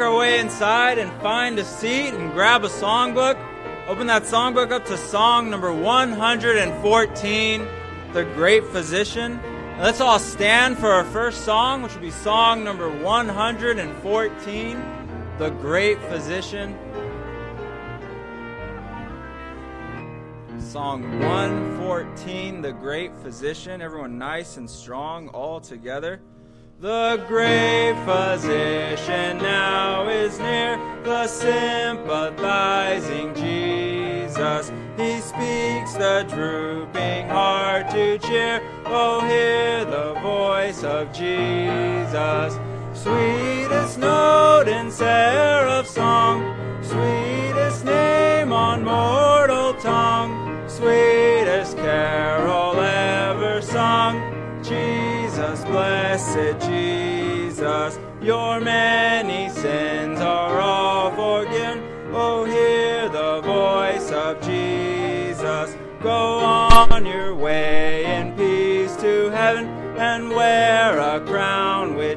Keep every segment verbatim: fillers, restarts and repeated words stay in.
our way inside and find a seat and grab a songbook. Open that songbook up to song number one hundred fourteen, The Great Physician. And let's all stand for our first song, which will be song number one hundred fourteen, The Great Physician. Song one fourteen, The Great Physician. Everyone nice and strong, all together. The great physician now is near, the sympathizing Jesus. He speaks the drooping heart to cheer. Oh, hear the voice of Jesus. Sweetest note in seraph song, sweetest name on mortal tongue, sweetest carol ever sung. Jesus, blessed Jesus, your many sins are all forgiven. Oh, hear the voice of Jesus. Go on your way in peace to heaven and wear a crown with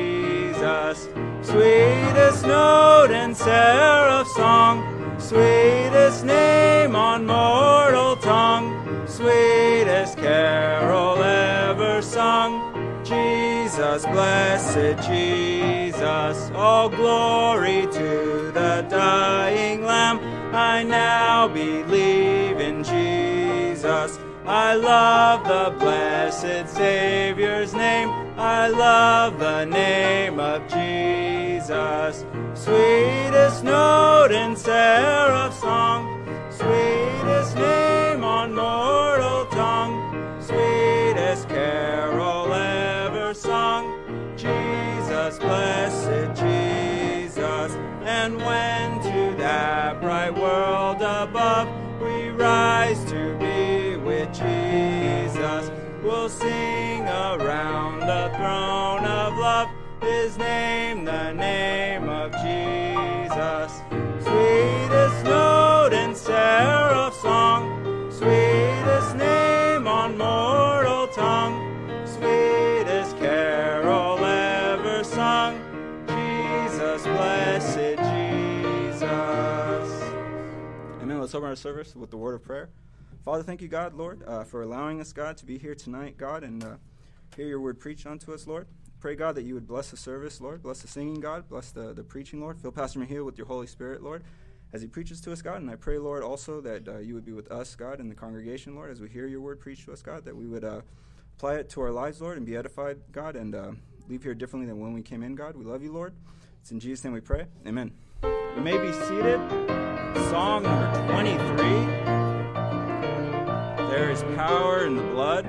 Jesus. Sweetest note in seraph song, sweetest name on mortal tongue, sweetest carol ever sung. Jesus, blessed Jesus, all glory to the dying Lamb. I now believe in Jesus. I love the blessed Savior's name. I love the name of Jesus. Sweetest note in seraph song, sweetest name on mortal tongue, sweetest carol ever sung. Jesus, blessed Jesus. And when to that bright world above we rise to be with Jesus, we'll sing around the throne of love, his name, the name of Jesus. Sweetest note in seraph song, sweetest name on mortal tongue, sweetest carol ever sung. Jesus, blessed Jesus. Amen. Let's open our service with the word of prayer. Father, thank you, God, Lord, uh, for allowing us, God, to be here tonight, God, and uh, hear your word preached unto us, Lord. Pray, God, that you would bless the service, Lord. Bless the singing, God. Bless the, the preaching, Lord. Fill Pastor Mihir with your Holy Spirit, Lord, as he preaches to us, God. And I pray, Lord, also that uh, you would be with us, God, in the congregation, Lord, as we hear your word preached to us, God, that we would uh, apply it to our lives, Lord, and be edified, God, and uh, leave here differently than when we came in, God. We love you, Lord. It's in Jesus' name we pray. Amen. You may be seated. Song number twenty-three. There is power in the blood.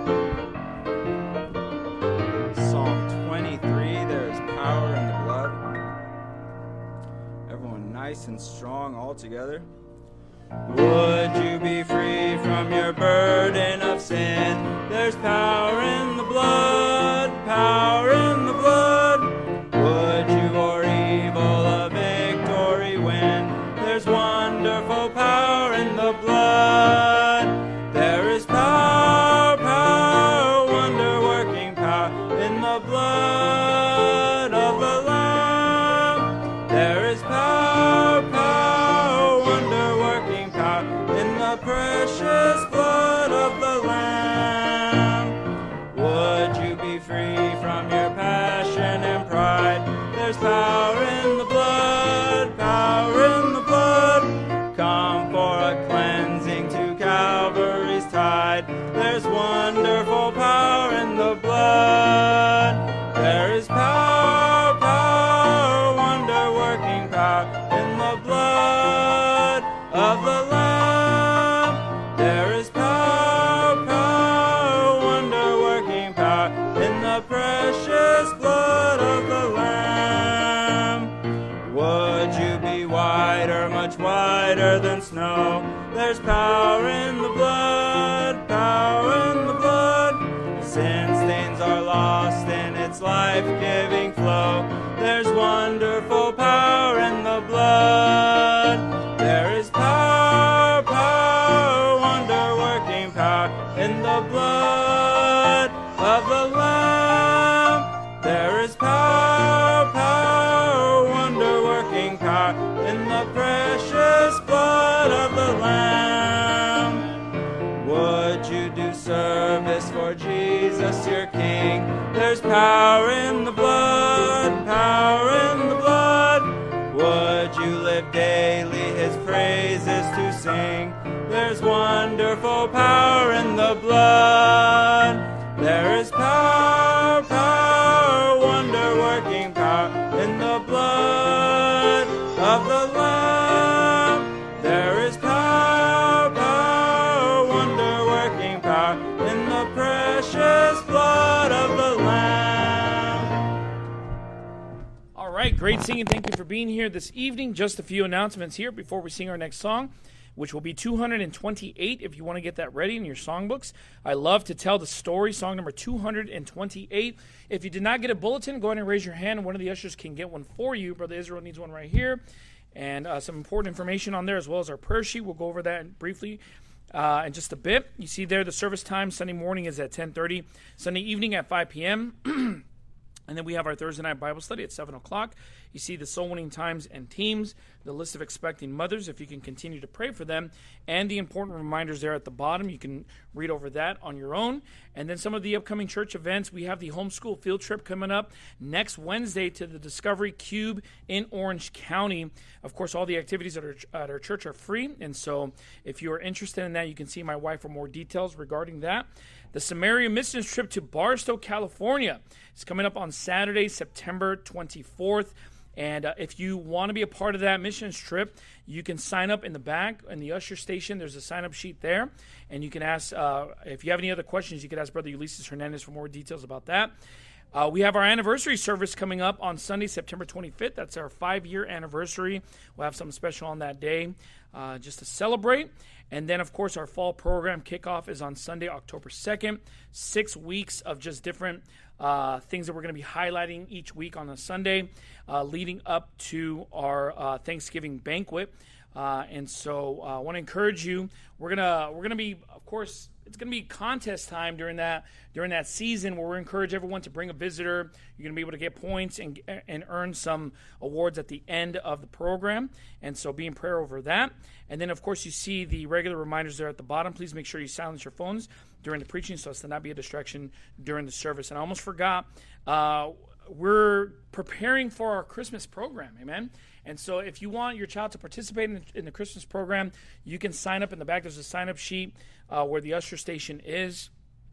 Psalm twenty-three, there is power in the blood. Everyone nice and strong all together. Would you be free from your burden of sin? There's power in the blood, power in the blood. Would you or evil a victory win? There's wonderful power in the blood. There is power, power, wonder-working power in the blood of the Lamb. There is power, power, wonder-working power in the precious blood of the Lamb. Would you be free from your passion and pride? There's power in the blood, power in the blood. Come for a cleansing to Calvary's tide. There's wonderful power in the blood. There is power, power, wonder-working power in the blood of the Lamb. There is power, power, wonder-working power in the precious blood of the Lamb. Would you be whiter, much whiter than snow? There's power in the blood, power in the blood. Sin stains are lost in its life-giving flow. There's wonderful power in the blood. There is power, power, wonder-working power in the blood of the Lamb. There is power, power, wonder power in the precious blood of the Lamb. Would you do service for Jesus your King? There's power in the blood, power in the blood. Would you live daily his praises to sing? There's wonderful power in the blood. There is power, power, wonder-working power in the blood of the Lamb. There is power, power, wonder-working power in the precious blood of the Lamb. All right, great singing. Thank you for being here this evening. Just a few announcements here before we sing our next song, which will be two hundred twenty-eight if you want to get that ready in your songbooks. I love to tell the story, song number two hundred twenty-eight. If you did not get a bulletin, go ahead and raise your hand, and one of the ushers can get one for you. Brother Israel needs one right here, and uh, some important information on there, as well as our prayer sheet. We'll go over that briefly uh, in just a bit. You see there the service time Sunday morning is at ten thirty, Sunday evening at five p.m., and then we have our Thursday night Bible study at seven o'clock. You see the soul winning times and teams, the list of expecting mothers, if you can continue to pray for them, and the important reminders there at the bottom. You can read over that on your own. And then some of the upcoming church events. We have the homeschool field trip coming up next Wednesday to the Discovery Cube in Orange County. Of course, all the activities at our, at our church are free, and so if you are interested in that, you can see my wife for more details regarding that. The Samaria missions trip to Barstow, California is coming up on Saturday, September twenty-fourth. And uh, if you want to be a part of that missions trip, you can sign up in the back in the usher station. There's a sign-up sheet there. And you can ask, uh, if you have any other questions, you can ask Brother Ulysses Hernandez for more details about that. Uh, we have our anniversary service coming up on Sunday, September twenty-fifth. That's our five-year anniversary. We'll have something special on that day uh, just to celebrate. And then, of course, our fall program kickoff is on Sunday, October second. Six weeks of just different uh, things that we're going to be highlighting each week on a Sunday, uh, leading up to our uh, Thanksgiving banquet. Uh, and so uh, I want to encourage you. We're gonna we're gonna be, of course, it's gonna be contest time during that during that season, where we encourage everyone to bring a visitor. You're gonna be able to get points and and earn some awards at the end of the program. And so be in prayer over that. And then, of course, you see the regular reminders there at the bottom. Please make sure you silence your phones during the preaching so as to not be a distraction during the service. And I almost forgot, uh, we're preparing for our Christmas program, amen? And so if you want your child to participate in the, in the Christmas program, you can sign up in the back. There's a sign-up sheet uh, where the usher station is,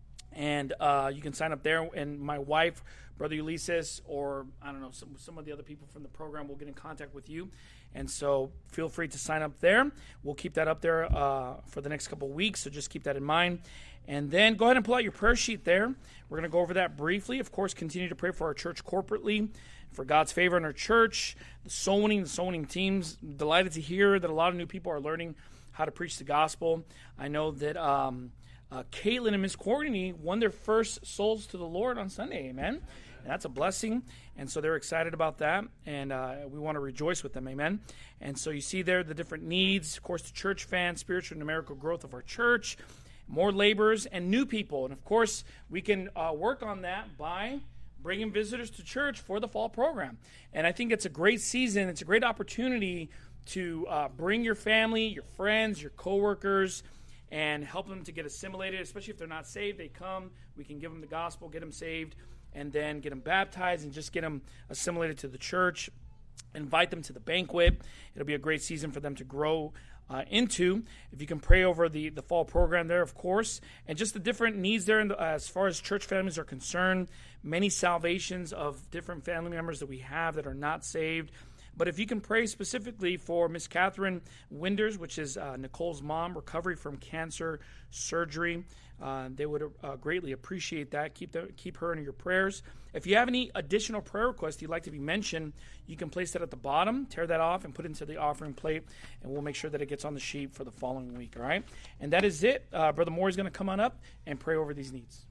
and uh, you can sign up there. And my wife, Brother Ulysses, or I don't know, some, some of the other people from the program will get in contact with you. And so feel free to sign up there. We'll keep that up there uh, for the next couple of weeks, so just keep that in mind. And then go ahead and pull out your prayer sheet there. We're going to go over that briefly. Of course, continue to pray for our church corporately, for God's favor in our church, the soul winning, the soul winning teams. Delighted to hear that a lot of new people are learning how to preach the gospel. I know that um, uh, Caitlin and Miss Courtney won their first souls to the Lord on Sunday, amen? And that's a blessing, and so they're excited about that, and uh, we want to rejoice with them, amen? And so you see there the different needs, of course, the church fan, spiritual and numerical growth of our church, more laborers, and new people. And, of course, we can uh, work on that by bringing visitors to church for the fall program. And I think it's a great season. It's a great opportunity to uh, bring your family, your friends, your coworkers, and help them to get assimilated, especially if they're not saved. They come, we can give them the gospel, get them saved, and then get them baptized and just get them assimilated to the church, invite them to the banquet. It'll be a great season for them to grow uh, into. If you can pray over the, the fall program there, of course, and just the different needs there in the, uh, as far as church families are concerned, many salvations of different family members that we have that are not saved. But if you can pray specifically for Miss Catherine Winders, which is uh, Nicole's mom, recovery from cancer surgery, uh, they would uh, greatly appreciate that. Keep the, keep her in your prayers. If you have any additional prayer requests you'd like to be mentioned, you can place that at the bottom, tear that off, and put it into the offering plate, and we'll make sure that it gets on the sheet for the following week, all right? And that is it. Uh, Brother Moore is going to come on up and pray over these needs.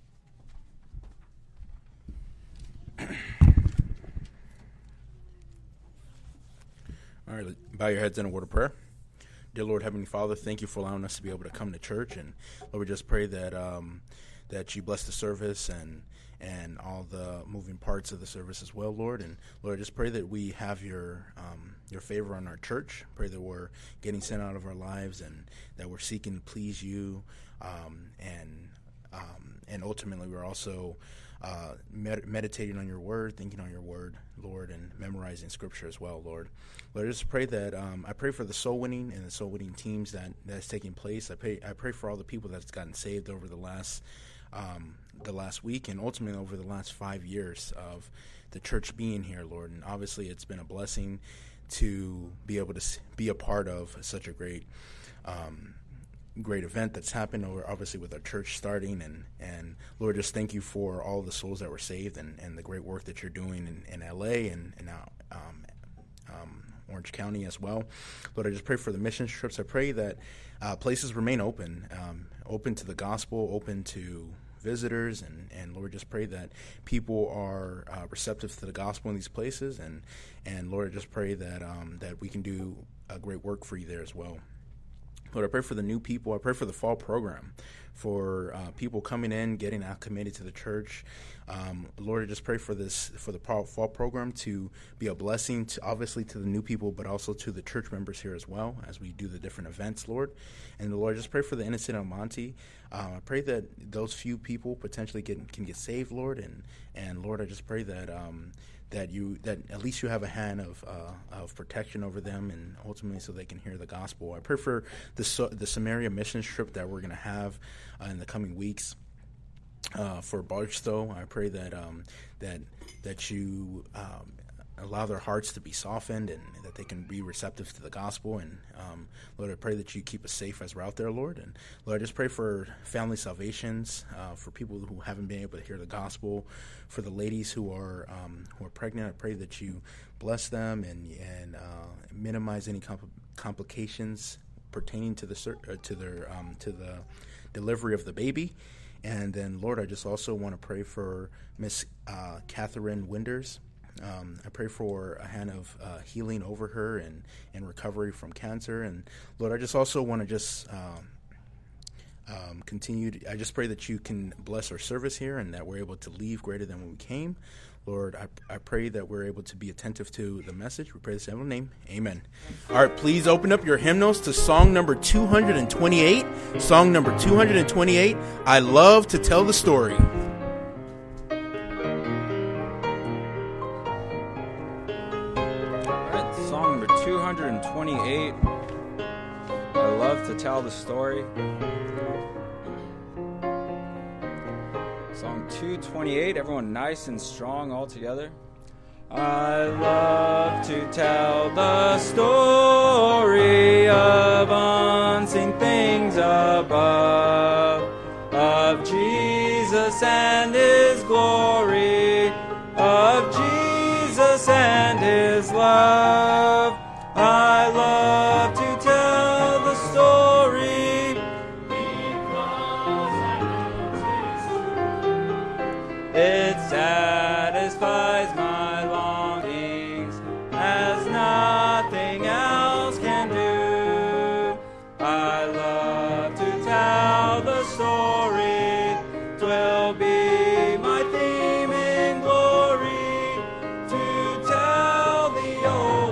All right, bow your heads in a word of prayer. Dear Lord, Heavenly Father, thank you for allowing us to be able to come to church. And Lord, we just pray that um, that you bless the service and and all the moving parts of the service as well, Lord. And Lord, I just pray that we have your um, your favor on our church. Pray that we're getting sent out of our lives and that we're seeking to please you. Um, and um, and ultimately, we're also uh, med- meditating on your word, thinking on your word, Lord, and memorizing scripture as well, Lord. Lord, I just pray that um, I pray for the soul winning and the soul winning teams that that's taking place. I pray I pray for all the people that's gotten saved over the last um, the last week and ultimately over the last five years of the church being here, Lord. And obviously, it's been a blessing to be able to be a part of such a great. Um, great event that's happened over obviously with our church starting and and Lord, just thank you for all the souls that were saved and, and the great work that you're doing in, in L A and, and now um, um, Orange County as well. Lord, I just pray for the mission trips. I pray that uh, places remain open, um, open to the gospel, open to visitors, and, and Lord, just pray that people are uh, receptive to the gospel in these places, and and Lord, I just pray that um, that we can do a great work for you there as well. Lord, I pray for the new people. I pray for the fall program, for uh, people coming in, getting acclimated to the church. Um, Lord, I just pray for this, for the fall program to be a blessing, to obviously to the new people, but also to the church members here as well as we do the different events, Lord. And Lord, I just pray for the innocent Almonte. Um, I pray that those few people potentially get, can get saved, Lord. And, and Lord, I just pray that um, that you that at least you have a hand of uh, of protection over them, and ultimately so they can hear the gospel. I pray for the the Samaria missions trip that we're going to have uh, in the coming weeks uh, for Barstow. I pray that um, that that you um, allow their hearts to be softened and that they can be receptive to the gospel. And um, Lord, I pray that you keep us safe as we're out there, Lord. And Lord, I just pray for family salvations, uh, for people who haven't been able to hear the gospel, for the ladies who are um, who are pregnant. I pray that you bless them and and uh, minimize any compl- complications pertaining to the uh, to their um, to the delivery of the baby. And then, Lord, I just also want to pray for Miss uh, Catherine Winders. Um, I pray for a hand of uh, healing over her and, and recovery from cancer. And Lord, I just also want to just um, um, continue. To, I just pray that you can bless our service here and that we're able to leave greater than when we came. Lord, I, I pray that we're able to be attentive to the message. We pray this in your name. Amen. All right, please open up your hymnals to song number two hundred twenty-eight. Song number two hundred twenty-eight, I Love to Tell the Story. two hundred twenty-eight, I love to tell the story. Song two twenty-eight, everyone nice and strong all together. I love to tell the story of unseen things above, of Jesus and his glory, of Jesus and his love. I love to tell the story because I know it satisfies my longings as nothing else can do. I love to tell the story, 'twill be my theme in glory to tell the old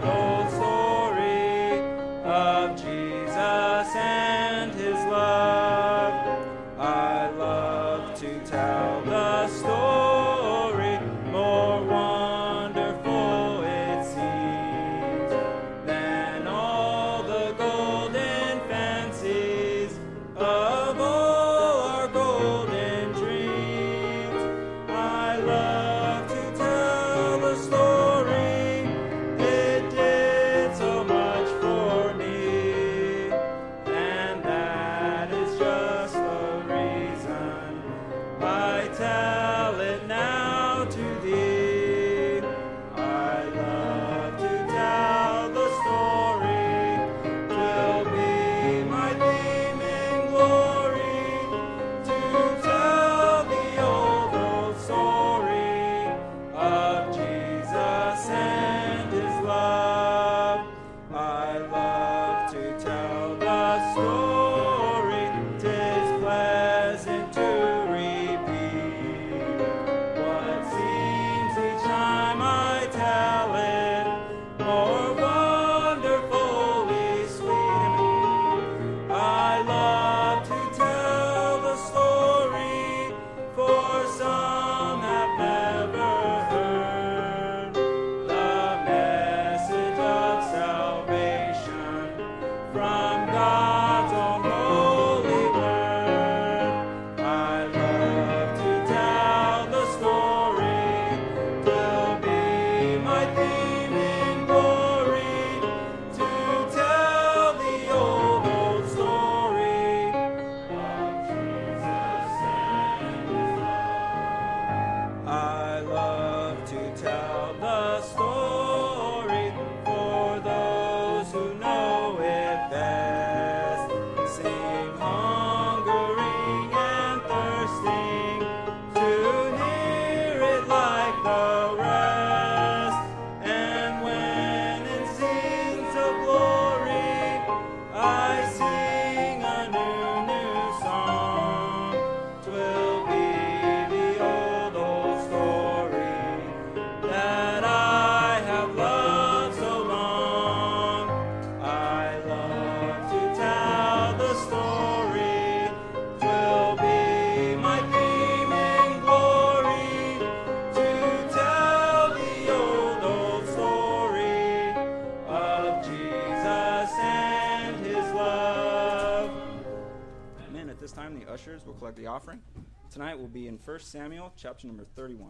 ushers will collect the offering. Tonight will be in First Samuel, chapter number thirty-one.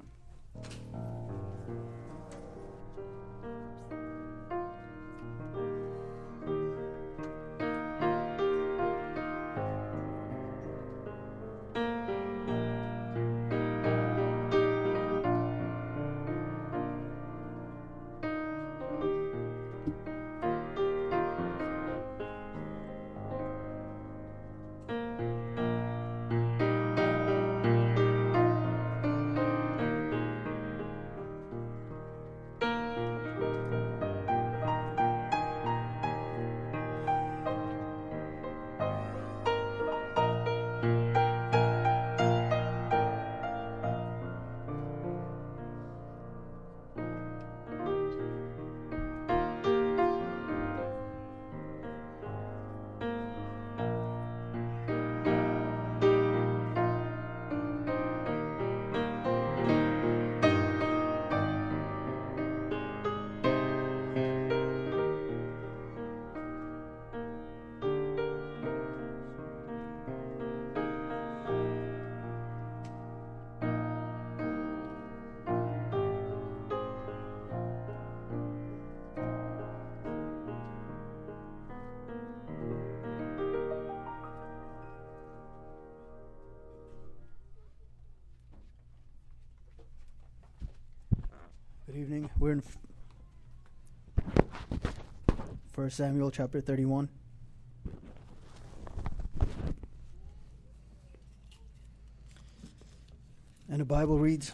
Good evening. We're in First Samuel chapter thirty-one. And the Bible reads,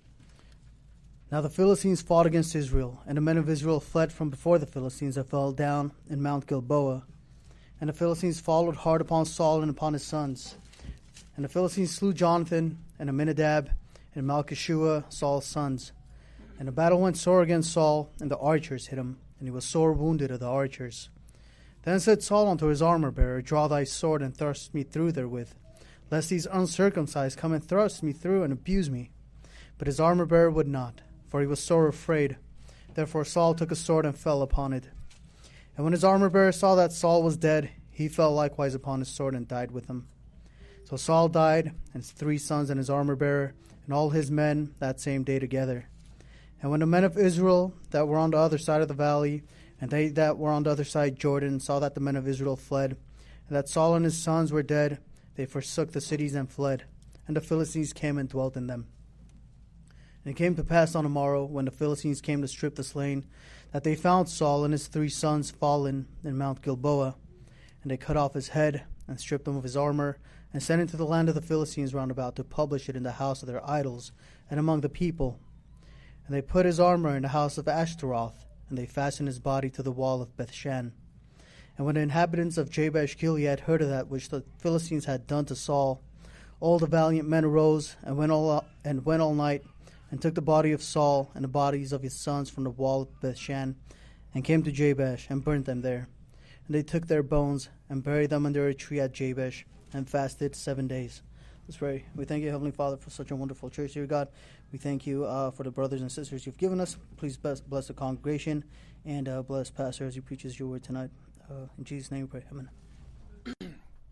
Now the Philistines fought against Israel, and the men of Israel fled from before the Philistines and fell down in Mount Gilboa. And the Philistines followed hard upon Saul and upon his sons. And the Philistines slew Jonathan and Aminadab and Malchishua, Saul's sons. And the battle went sore against Saul, and the archers hit him, and he was sore wounded of the archers. Then said Saul unto his armor-bearer, Draw thy sword, and thrust me through therewith, lest these uncircumcised come and thrust me through and abuse me. But his armor-bearer would not, for he was sore afraid. Therefore Saul took a sword and fell upon it. And when his armor-bearer saw that Saul was dead, he fell likewise upon his sword and died with him. So Saul died, and his three sons and his armor-bearer, and all his men that same day together. And when the men of Israel that were on the other side of the valley, and they that were on the other side Jordan, saw that the men of Israel fled, and that Saul and his sons were dead, they forsook the cities and fled. And the Philistines came and dwelt in them. And it came to pass on the morrow, when the Philistines came to strip the slain, that they found Saul and his three sons fallen in Mount Gilboa. And they cut off his head, and stripped him of his armor, and sent into the land of the Philistines round about to publish it in the house of their idols, and among the people. And they put his armor in the house of Ashtaroth, and they fastened his body to the wall of Bethshan. And when the inhabitants of Jabesh Gilead heard of that which the Philistines had done to Saul, all the valiant men arose and went all and went all night, and took the body of Saul and the bodies of his sons from the wall of Bethshan, and came to Jabesh and burnt them there. And they took their bones and buried them under a tree at Jabesh, and fasted seven days. Let's pray. We thank you, Heavenly Father, for such a wonderful church, dear God. We thank you uh, for the brothers and sisters you've given us. Please bless, bless the congregation, and uh, bless Pastor as he preaches your word tonight. Uh, in Jesus' name we pray. Amen.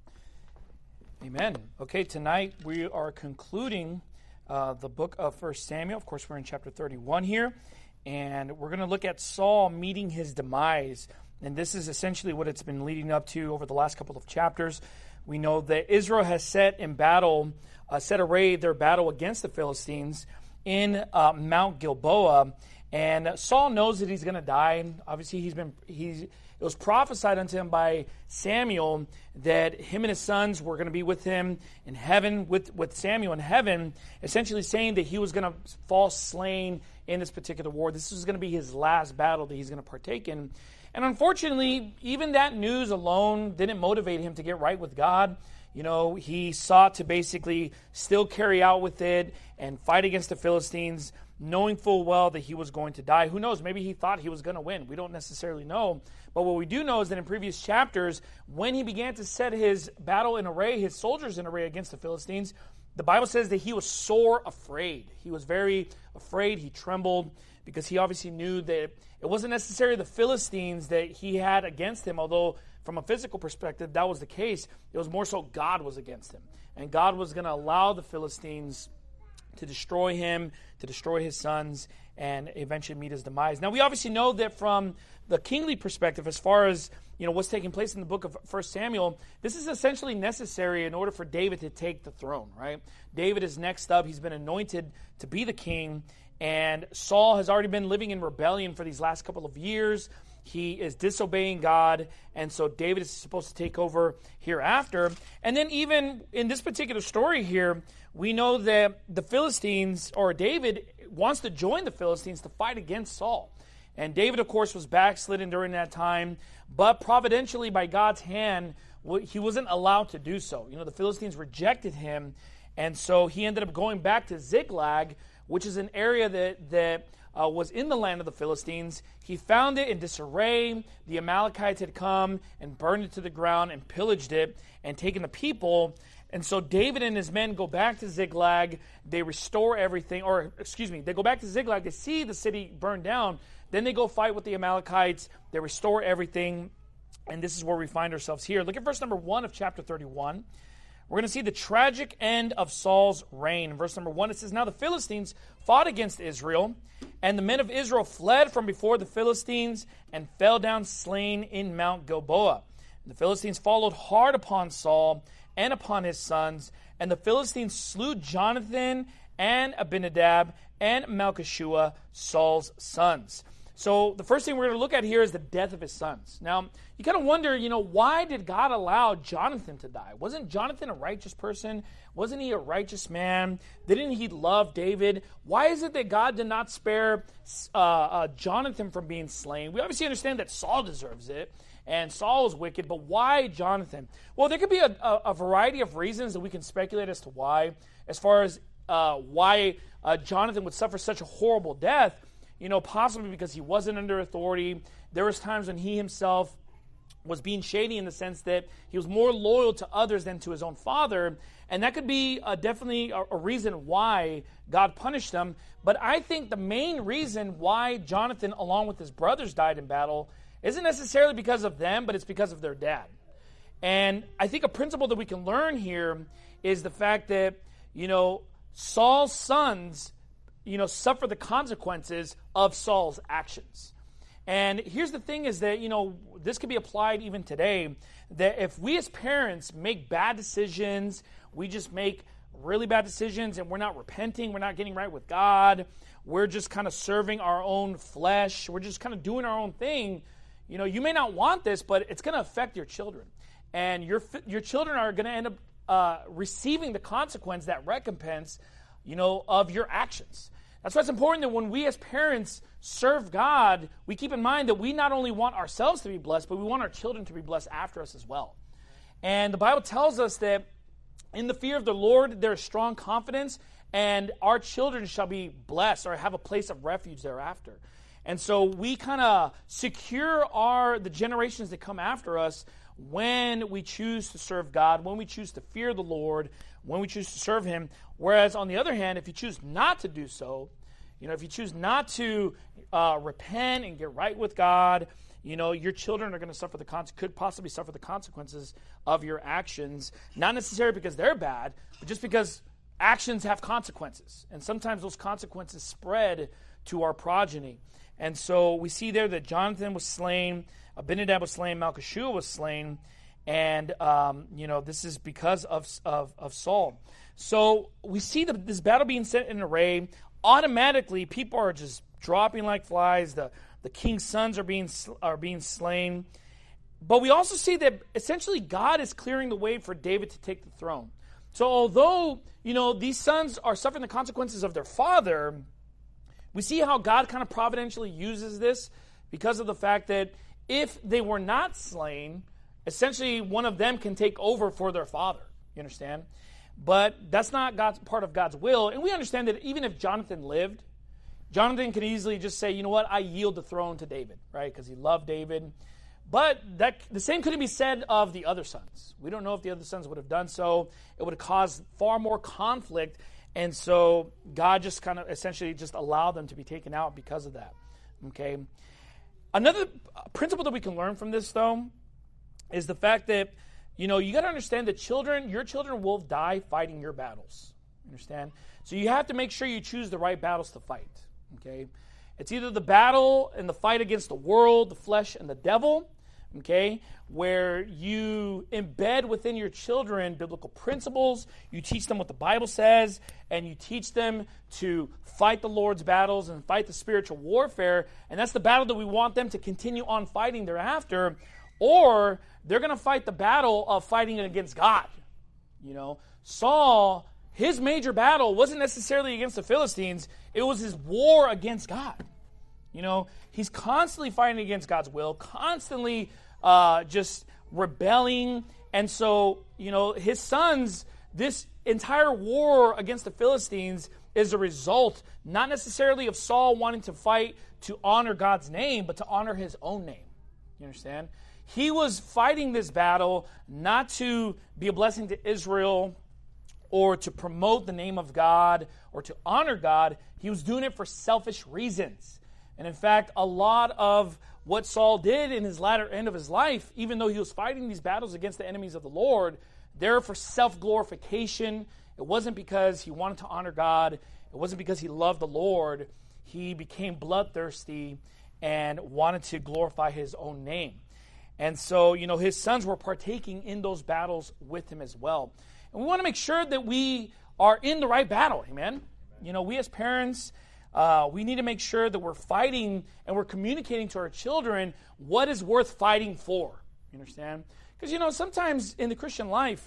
Amen. Okay, tonight we are concluding uh, the book of First Samuel. Of course, we're in chapter thirty-one here, and we're going to look at Saul meeting his demise. And this is essentially what it's been leading up to over the last couple of chapters. We know that Israel has set in battle, uh, set array their battle against the Philistines in uh, Mount Gilboa, and Saul knows that he's going to die. Obviously, he's been he's it was prophesied unto him by Samuel that him and his sons were going to be with him in heaven, with with Samuel in heaven, essentially saying that he was going to fall slain in this particular war. This was going to be his last battle that he's going to partake in. And unfortunately, even that news alone didn't motivate him to get right with God. You know, he sought to basically still carry out with it and fight against the Philistines, knowing full well that he was going to die. Who knows? Maybe he thought he was going to win. We don't necessarily know. But what we do know is that in previous chapters, when he began to set his battle in array, his soldiers in array against the Philistines, the Bible says that he was sore afraid. He was very afraid. He trembled because he obviously knew that it wasn't necessarily the Philistines that he had against him, although from a physical perspective, that was the case. It was more so God was against him. And God was going to allow the Philistines to destroy him, to destroy his sons, and eventually meet his demise. Now, we obviously know that from the kingly perspective, as far as you know what's taking place in the book of First Samuel, this is essentially necessary in order for David to take the throne, right? David is next up. He's been anointed to be the king, and Saul has already been living in rebellion for these last couple of years. He is disobeying God, and so David is supposed to take over hereafter. And then even in this particular story here, we know that the Philistines, or David, wants to join the Philistines to fight against Saul. And David, of course, was backslidden during that time, but providentially by God's hand, he wasn't allowed to do so. You know, the Philistines rejected him, and so he ended up going back to Ziklag, which is an area that, that uh, was in the land of the Philistines. He found it in disarray. The Amalekites had come and burned it to the ground and pillaged it and taken the people. And so David and his men go back to Ziklag. They restore everything, or excuse me, they go back to Ziklag. They see the city burned down. Then they go fight with the Amalekites. They restore everything. And this is where we find ourselves here. Look at verse number one of chapter thirty-one. We're going to see the tragic end of Saul's reign. In verse number one, it says, "Now the Philistines fought against Israel, and the men of Israel fled from before the Philistines and fell down slain in Mount Gilboa. And the Philistines followed hard upon Saul and upon his sons, and the Philistines slew Jonathan and Abinadab and Malchishua, Saul's sons." So the first thing we're going to look at here is the death of his sons. Now, you kind of wonder, you know, why did God allow Jonathan to die? Wasn't Jonathan a righteous person? Wasn't he a righteous man? Didn't he love David? Why is it that God did not spare uh, uh, Jonathan from being slain? We obviously understand that Saul deserves it, and Saul is wicked, but why Jonathan? Well, there could be a, a, a variety of reasons that we can speculate as to why, as far as uh, why uh, Jonathan would suffer such a horrible death. You know, possibly because he wasn't under authority. There was times when he himself was being shady in the sense that he was more loyal to others than to his own father. And that could be uh, definitely a, a reason why God punished him. But I think the main reason why Jonathan, along with his brothers, died in battle isn't necessarily because of them, but it's because of their dad. And I think a principle that we can learn here is the fact that, you know, Saul's sons, you know, suffer the consequences of Saul's actions. And here's the thing is that, you know, this could be applied even today, that if we as parents make bad decisions, we just make really bad decisions and we're not repenting, we're not getting right with God, we're just kind of serving our own flesh, we're just kind of doing our own thing, you know, you may not want this, but it's going to affect your children. And your your children are going to end up uh, receiving the consequence, that recompense, you know, of your actions. That's why it's important that when we as parents serve God, we keep in mind that we not only want ourselves to be blessed, but we want our children to be blessed after us as well. And the Bible tells us that in the fear of the Lord, there is strong confidence, and our children shall be blessed or have a place of refuge thereafter. And so we kind of secure our the generations that come after us when we choose to serve God, when we choose to fear the Lord, when we choose to serve Him. Whereas on the other hand, if you choose not to do so, you know, if you choose not to uh, repent and get right with God, you know, your children are going to suffer the con- could possibly suffer the consequences of your actions, not necessarily because they're bad, but just because actions have consequences, and sometimes those consequences spread to our progeny. And so we see there that Jonathan was slain, Abinadab was slain, Malchishua was slain, and um, you know, this is because of of, of Saul. So we see the, this battle being set in array. Automatically, people are just dropping like flies. The the king's sons are being are being slain. But we also see that essentially God is clearing the way for David to take the throne. So although, you know, these sons are suffering the consequences of their father, we see how God kind of providentially uses this because of the fact that if they were not slain, essentially one of them can take over for their father. You understand? But that's not God's part of God's will. And we understand that even if Jonathan lived, Jonathan could easily just say, you know what, I yield the throne to David, right? Because he loved David. But that the same couldn't be said of the other sons. We don't know if the other sons would have done so. It would have caused far more conflict. And so God just kind of essentially just allowed them to be taken out because of that. Okay. Another principle that we can learn from this, though, is the fact that, you know, you got to understand that children, your children will die fighting your battles. Understand? So you have to make sure you choose the right battles to fight. Okay? It's either the battle and the fight against the world, the flesh, and the devil, okay, where you embed within your children biblical principles, you teach them what the Bible says, and you teach them to fight the Lord's battles and fight the spiritual warfare, and that's the battle that we want them to continue on fighting thereafter, or they're going to fight the battle of fighting against God. You know, Saul, his major battle wasn't necessarily against the Philistines, it was his war against God. You know, he's constantly fighting against God's will, constantly uh, just rebelling. And so, you know, his sons, this entire war against the Philistines is a result, not necessarily of Saul wanting to fight to honor God's name, but to honor his own name. You understand? He was fighting this battle not to be a blessing to Israel or to promote the name of God or to honor God. He was doing it for selfish reasons. And in fact, a lot of what Saul did in his latter end of his life, even though he was fighting these battles against the enemies of the Lord, they're for self-glorification. It wasn't because he wanted to honor God. It wasn't because he loved the Lord. He became bloodthirsty and wanted to glorify his own name. And so, you know, his sons were partaking in those battles with him as well. And we want to make sure that we are in the right battle, amen? You know, we as parents, uh, we need to make sure that we're fighting and we're communicating to our children what is worth fighting for. You understand? Because, you know, sometimes in the Christian life,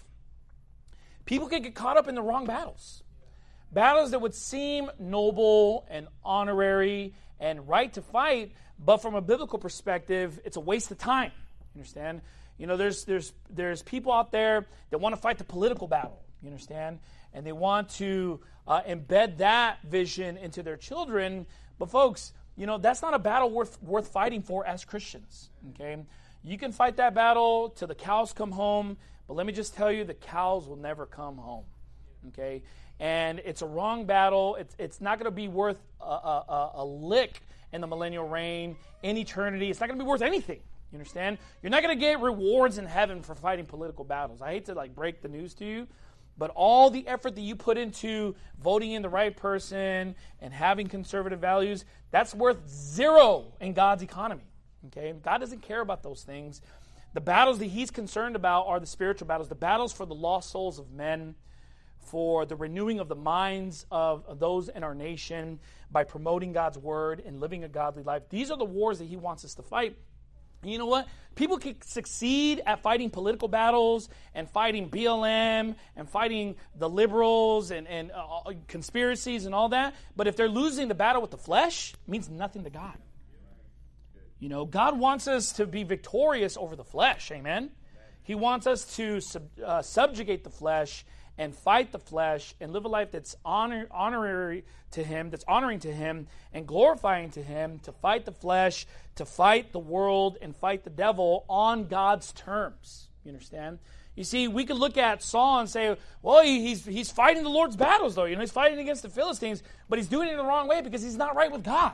people can get caught up in the wrong battles. Battles that would seem noble and honorary and right to fight, but from a biblical perspective, it's a waste of time. You understand? You know, there's there's there's people out there that want to fight the political battle. You understand? And they want to uh, embed that vision into their children. But folks, you know, that's not a battle worth worth fighting for as Christians. Okay? You can fight that battle till the cows come home, but let me just tell you, the cows will never come home. Okay? And it's a wrong battle. It's it's not going to be worth a, a, a lick in the millennial reign, in eternity. It's not going to be worth anything. You understand? You're not going to get rewards in heaven for fighting political battles. I hate to like break the news to you, but all the effort that you put into voting in the right person and having conservative values, that's worth zero in God's economy. Okay? God doesn't care about those things. The battles that he's concerned about are the spiritual battles, the battles for the lost souls of men, for the renewing of the minds of those in our nation by promoting God's word and living a godly life. These are the wars that he wants us to fight. And you know what? People can succeed at fighting political battles and fighting B L M and fighting the liberals and, and uh, conspiracies and all that. But if they're losing the battle with the flesh, it means nothing to God. You know, God wants us to be victorious over the flesh. Amen? He wants us to sub, uh, subjugate the flesh and fight the flesh and live a life that's honor, honorary to him, that's honoring to him and glorifying to him, to fight the flesh, to fight the world and fight the devil on God's terms. You understand? You see, we could look at Saul and say, well, he's he's fighting the Lord's battles, though. You know, he's fighting against the Philistines, but he's doing it in the wrong way because he's not right with God.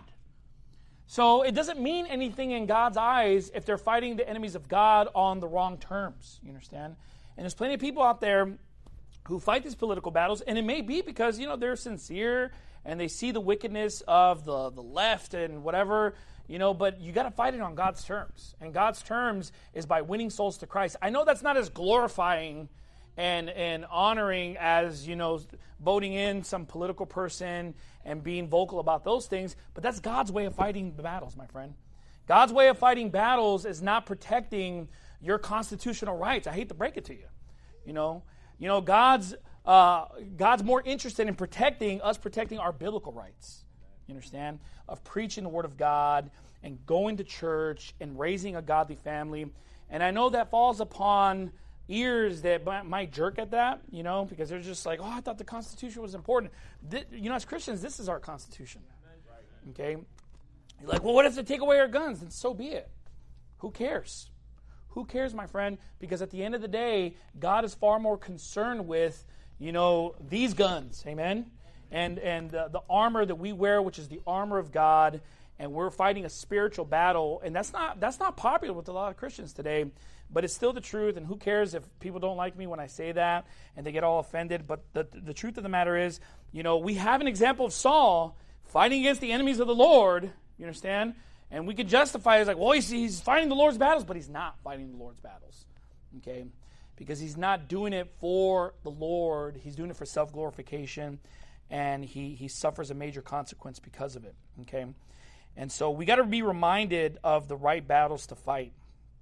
So it doesn't mean anything in God's eyes if they're fighting the enemies of God on the wrong terms. You understand? And there's plenty of people out there who fight these political battles, and it may be because, you know, they're sincere and they see the wickedness of the, the left and whatever, you know, but you got to fight it on God's terms. And God's terms is by winning souls to Christ. I know that's not as glorifying and, and honoring as, you know, voting in some political person and being vocal about those things, but that's God's way of fighting the battles, my friend. God's way of fighting battles is not protecting your constitutional rights. I hate to break it to you, you know. You know, God's uh, God's more interested in protecting us, protecting our biblical rights. You understand? Of preaching the Word of God and going to church and raising a godly family. And I know that falls upon ears that might jerk at that, you know, because they're just like, oh, I thought the Constitution was important. This, you know, as Christians, this is our Constitution. Okay? You're like, well, what if they take away our guns? Then so be it. Who cares? Who cares, my friend? Because at the end of the day, God is far more concerned with, you know, these guns, amen? And and the, the armor that we wear, which is the armor of God, and we're fighting a spiritual battle, and that's not that's not popular with a lot of Christians today, but it's still the truth, and who cares if people don't like me when I say that and they get all offended. But the, the truth of the matter is, you know, we have an example of Saul fighting against the enemies of the Lord, you understand? And we could justify it as like, well, he's, he's fighting the Lord's battles, but he's not fighting the Lord's battles, okay? Because he's not doing it for the Lord. He's doing it for self-glorification, and he, he suffers a major consequence because of it, okay? And so we got to be reminded of the right battles to fight.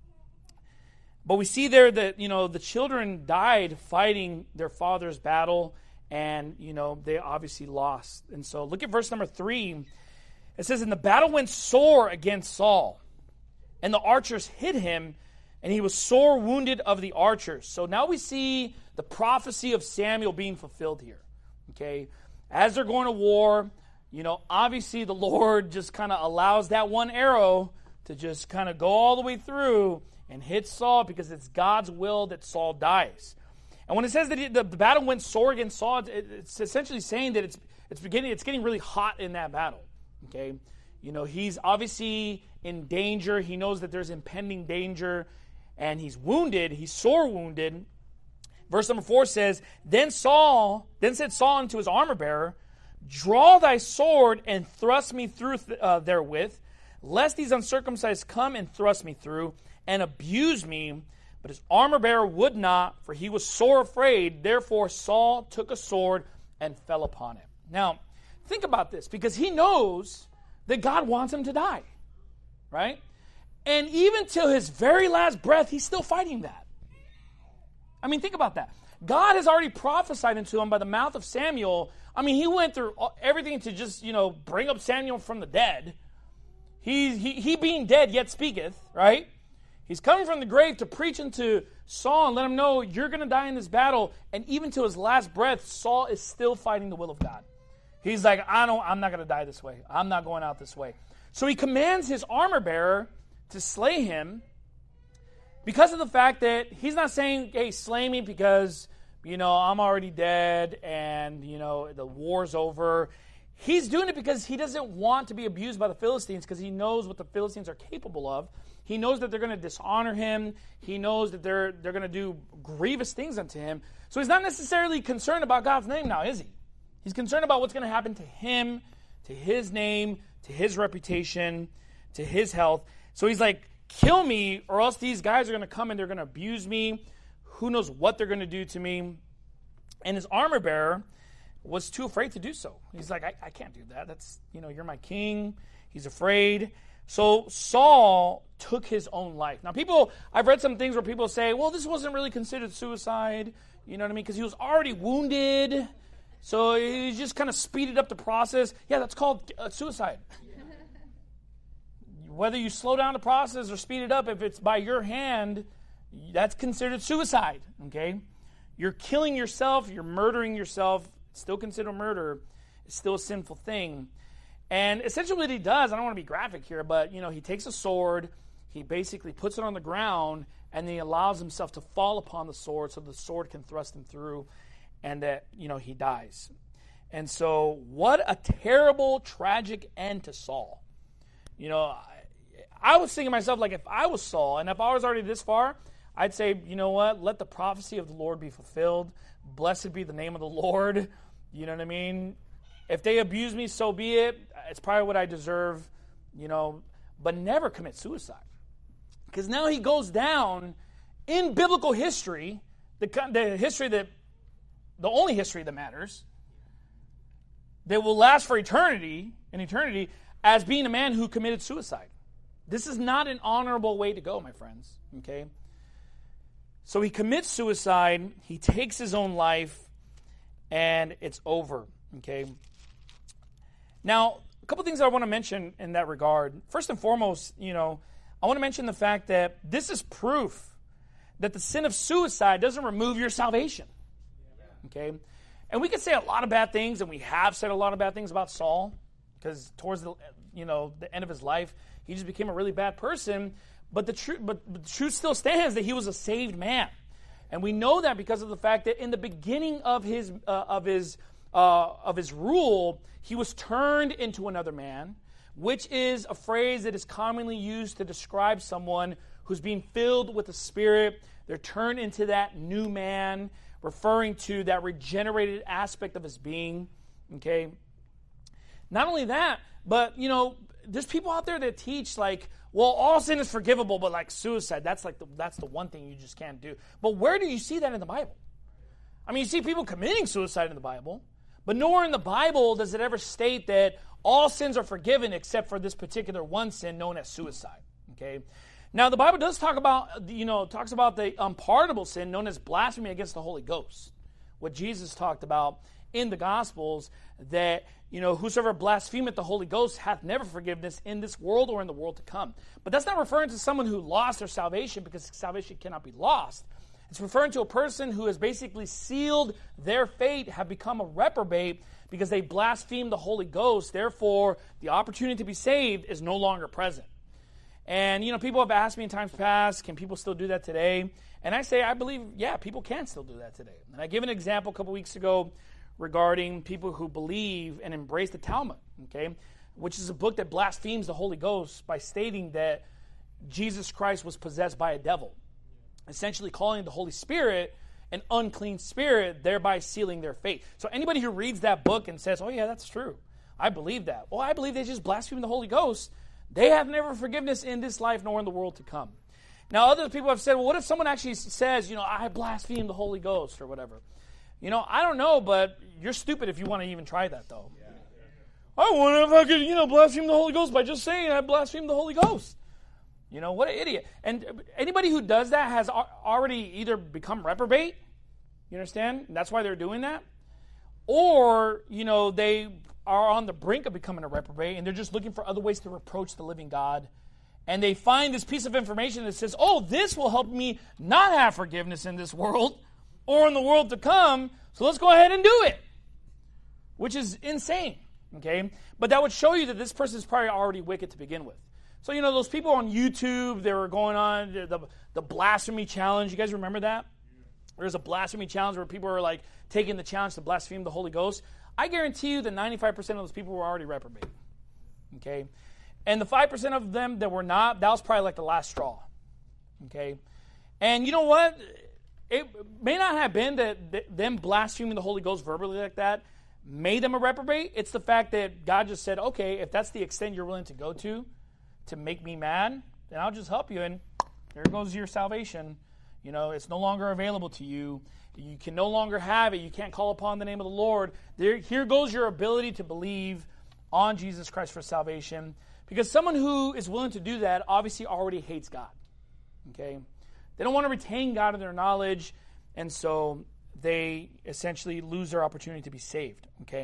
But we see there that, you know, the children died fighting their father's battle, and, you know, they obviously lost. And so look at verse number three. It says, and the battle went sore against Saul, and the archers hit him, and he was sore wounded of the archers. So now we see the prophecy of Samuel being fulfilled here. Okay, as they're going to war, you know, obviously the Lord just kind of allows that one arrow to just kind of go all the way through and hit Saul, because it's God's will that Saul dies. And when it says that he, the, the battle went sore against Saul, it, it's essentially saying that it's it's beginning it's getting really hot in that battle. Okay, you know, he's obviously in danger. He knows that there's impending danger, and he's wounded. He's sore wounded. Verse number four says, Then Saul, then said Saul unto his armor bearer, Draw thy sword and thrust me through th- uh, therewith, lest these uncircumcised come and thrust me through and abuse me. But his armor bearer would not, for he was sore afraid. Therefore Saul took a sword and fell upon him. Now, think about this, because he knows that God wants him to die, right? And even till his very last breath, he's still fighting that. I mean, think about that. God has already prophesied into him by the mouth of Samuel. I mean, he went through everything to just, you know, bring up Samuel from the dead. He, he, he being dead yet speaketh, right? He's coming from the grave to preach unto Saul and let him know you're going to die in this battle. And even to his last breath, Saul is still fighting the will of God. He's like, I don't, I'm not going to die this way. I'm not going out this way. So he commands his armor bearer to slay him, because of the fact that he's not saying, hey, slay me because, you know, I'm already dead and, you know, the war's over. He's doing it because he doesn't want to be abused by the Philistines, because he knows what the Philistines are capable of. He knows that they're going to dishonor him. He knows that they're they're going to do grievous things unto him. So he's not necessarily concerned about God's name now, is he? He's concerned about what's going to happen to him, to his name, to his reputation, to his health. So he's like, kill me, or else these guys are going to come and they're going to abuse me. Who knows what they're going to do to me? And his armor bearer was too afraid to do so. He's like, I, I can't do that. That's, you know, you're my king. He's afraid. So Saul took his own life. Now, people, I've read some things where people say, well, this wasn't really considered suicide. You know what I mean? Because he was already wounded. So he just kind of speeded up the process. Yeah, that's called uh, suicide. Whether you slow down the process or speed it up, if it's by your hand, that's considered suicide, okay? You're killing yourself, you're murdering yourself, it's still considered murder. It's still a sinful thing. And essentially what he does, I don't want to be graphic here, but, you know, he takes a sword, he basically puts it on the ground, and then he allows himself to fall upon the sword so the sword can thrust him through, and that, you know, he dies. And so what a terrible, tragic end to Saul. You know, I was thinking to myself, like, if I was Saul, and if I was already this far, I'd say, you know what, let the prophecy of the Lord be fulfilled. Blessed be the name of the Lord. You know what I mean? If they abuse me, so be it. It's probably what I deserve, you know, but never commit suicide. Because now he goes down in biblical history, the, the history that, the only history that matters, that will last for eternity, in eternity, as being a man who committed suicide. This is not an honorable way to go, my friends, okay? So he commits suicide, he takes his own life, and it's over, okay? Now, a couple things I want to mention in that regard. First and foremost, you know, I want to mention the fact that this is proof that the sin of suicide doesn't remove your salvation, okay? And we can say a lot of bad things, and we have said a lot of bad things about Saul, because towards the, you know, the end of his life, he just became a really bad person. But the truth, but the truth still stands that he was a saved man, and we know that because of the fact that in the beginning of his uh, of his uh, of his rule, he was turned into another man. which is a phrase that is commonly used to describe someone who's being filled with the Spirit. They're turned into that new man, referring to that regenerated aspect of his being. Okay? Not only that, but, you know, there's people out there that teach, like, well, all sin is forgivable, but, like, suicide, that's, like, the, that's the one thing you just can't do. But where do you see that in the Bible? I mean, you see people committing suicide in the Bible, but nowhere in the Bible does it ever state that all sins are forgiven except for this particular one sin known as suicide. Okay? Now, the Bible does talk about, you know, talks about the unpardonable sin known as blasphemy against the Holy Ghost. What Jesus talked about in the Gospels, that, you know, whosoever blasphemeth the Holy Ghost hath never forgiveness in this world or in the world to come. But that's not referring to someone who lost their salvation, because salvation cannot be lost. It's referring to a person who has basically sealed their fate, have become a reprobate because they blaspheme the Holy Ghost. Therefore, the opportunity to be saved is no longer present. And, you know, people have asked me in times past, can people still do that today? And I say, I believe, yeah, people can still do that today. And I gave an example a couple weeks ago regarding people who believe and embrace the Talmud, okay, which is a book that blasphemes the Holy Ghost by stating that Jesus Christ was possessed by a devil, essentially calling the Holy Spirit an unclean spirit, thereby sealing their fate. So anybody who reads that book and says, oh yeah, that's true, I believe that. Well, I believe they just blaspheme the Holy Ghost. They have never forgiveness in this life nor in the world to come. Now, other people have said, well, what if someone actually says, you know, I blaspheme the Holy Ghost or whatever? You know, I don't know, but you're stupid if you want to even try that, though. Yeah. I wonder if I could, you know, blaspheme the Holy Ghost by just saying I blaspheme the Holy Ghost. You know, what an idiot. And anybody who does that has already either become reprobate, you understand? And that's why they're doing that. Or, you know, they are on the brink of becoming a reprobate, and they're just looking for other ways to reproach the living God. And they find this piece of information that says, oh, this will help me not have forgiveness in this world or in the world to come, so let's go ahead and do it. Which is insane, okay? But that would show you that this person is probably already wicked to begin with. So, you know, those people on YouTube, they were going on the, the blasphemy challenge. You guys remember that? There's a blasphemy challenge where people are, like, taking the challenge to blaspheme the Holy Ghost. I guarantee you that ninety-five percent of those people were already reprobate, okay? And the five percent of them that were not, that was probably like the last straw, okay? And you know what? It may not have been that them blaspheming the Holy Ghost verbally like that made them a reprobate. It's the fact that God just said, okay, if that's the extent you're willing to go to, to make me mad, then I'll just help you, and there goes your salvation. You know, it's no longer available to you. You can no longer have it. You can't call upon the name of the Lord. There, here goes your ability to believe on Jesus Christ for salvation. Because someone who is willing to do that obviously already hates God. Okay? They don't want to retain God in their knowledge, and so they essentially lose their opportunity to be saved. Okay?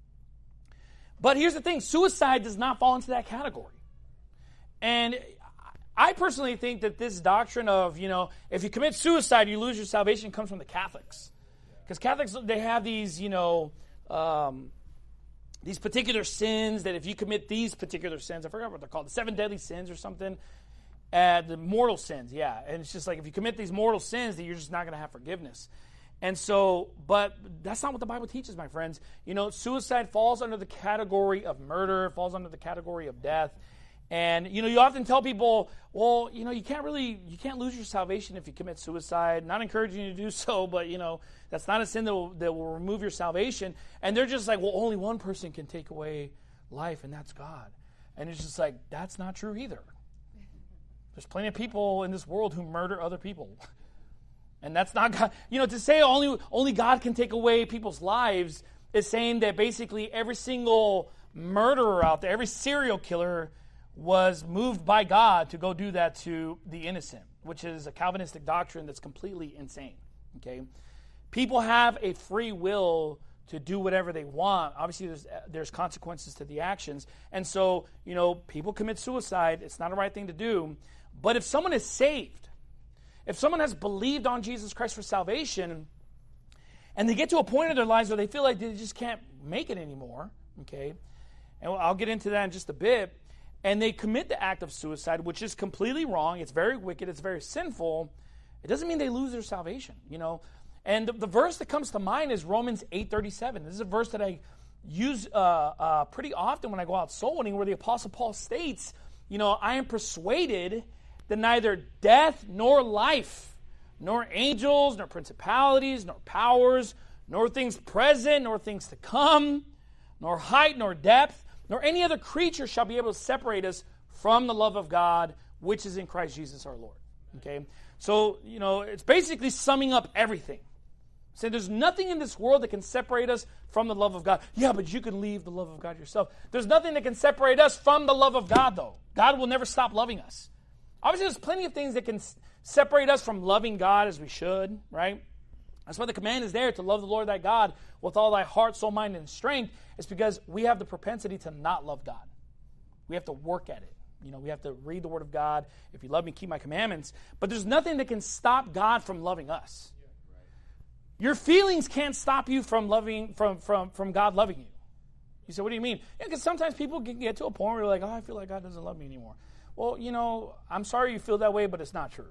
But here's the thing. Suicide does not fall into that category. And I personally think that this doctrine of, you know, if you commit suicide, you lose your salvation comes from the Catholics. Because Catholics, they have these, you know, um, these particular sins that if you commit these particular sins, I forgot what they're called, the seven deadly sins or something, uh, the mortal sins, yeah. And it's just like if you commit these mortal sins, that you're just not going to have forgiveness. And so, but that's not what the Bible teaches, my friends. You know, suicide falls under the category of murder, falls under the category of death. And, you know, you often tell people, well, you know, you can't really, you can't lose your salvation if you commit suicide. Not encouraging you to do so, but, you know, that's not a sin that will, that will remove your salvation. And they're just like, well, only one person can take away life, and that's God. And it's just like, that's not true either. There's plenty of people in this world who murder other people. And that's not God. You know, to say only, only God can take away people's lives is saying that basically every single murderer out there, every serial killer was moved by God to go do that to the innocent, which is a Calvinistic doctrine that's completely insane, okay? People have a free will to do whatever they want. Obviously, there's there's consequences to the actions. And so, you know, people commit suicide. It's not a right thing to do. But if someone is saved, if someone has believed on Jesus Christ for salvation, and they get to a point in their lives where they feel like they just can't make it anymore, okay? And I'll get into that in just a bit. And they commit the act of suicide, which is completely wrong. It's very wicked. It's very sinful. It doesn't mean they lose their salvation, you know. And the, the verse that comes to mind is Romans eight thirty-seven. This is a verse that I, use uh, uh, pretty often when I go out soul winning, where the Apostle Paul states, you know, I am persuaded that neither death nor life, nor angels, nor principalities, nor powers, nor things present, nor things to come, nor height, nor depth, nor any other creature shall be able to separate us from the love of God, which is in Christ Jesus our Lord. Okay? So, you know, it's basically summing up everything. Saying there's nothing in this world that can separate us from the love of God. Yeah, but you can leave the love of God yourself. There's nothing that can separate us from the love of God, though. God will never stop loving us. Obviously, there's plenty of things that can s- separate us from loving God as we should, right? That's why the command is there to love the Lord thy God with all thy heart, soul, mind, and strength. It's because we have the propensity to not love God. We have to work at it. You know, we have to read the Word of God. If you love me, keep my commandments. But there's nothing that can stop God from loving us. Your feelings can't stop you from loving from, from, from God loving you. You say, what do you mean? Yeah, because sometimes people can get to a point where they're like, oh, I feel like God doesn't love me anymore. Well, you know, I'm sorry you feel that way, but it's not true.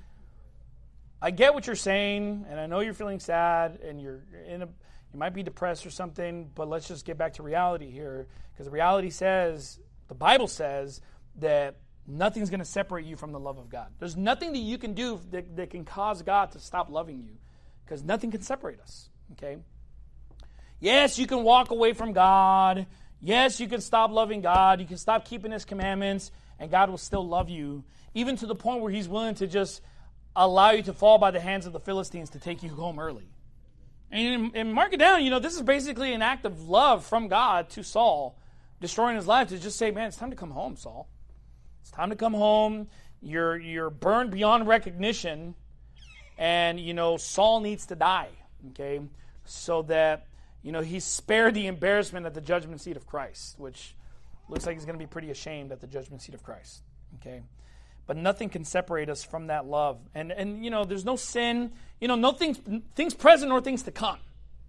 I get what you're saying, and I know you're feeling sad, and you're in a, you might be depressed or something, but let's just get back to reality here, because the reality says, the Bible says, that nothing's going to separate you from the love of God. There's nothing that you can do that, that can cause God to stop loving you, because nothing can separate us, okay? Yes, you can walk away from God. Yes, you can stop loving God. You can stop keeping His commandments, and God will still love you, even to the point where He's willing to just allow you to fall by the hands of the Philistines to take you home early. And, and mark it down, you know, this is basically an act of love from God to Saul, destroying his life, to just say, man, it's time to come home, Saul. It's time to come home. You're, you're burned beyond recognition. And, you know, Saul needs to die, okay, so that, you know, he's spared the embarrassment at the judgment seat of Christ, which looks like he's going to be pretty ashamed at the judgment seat of Christ, okay? But nothing can separate us from that love. And, and you know, there's no sin, you know, no things, things present nor things to come.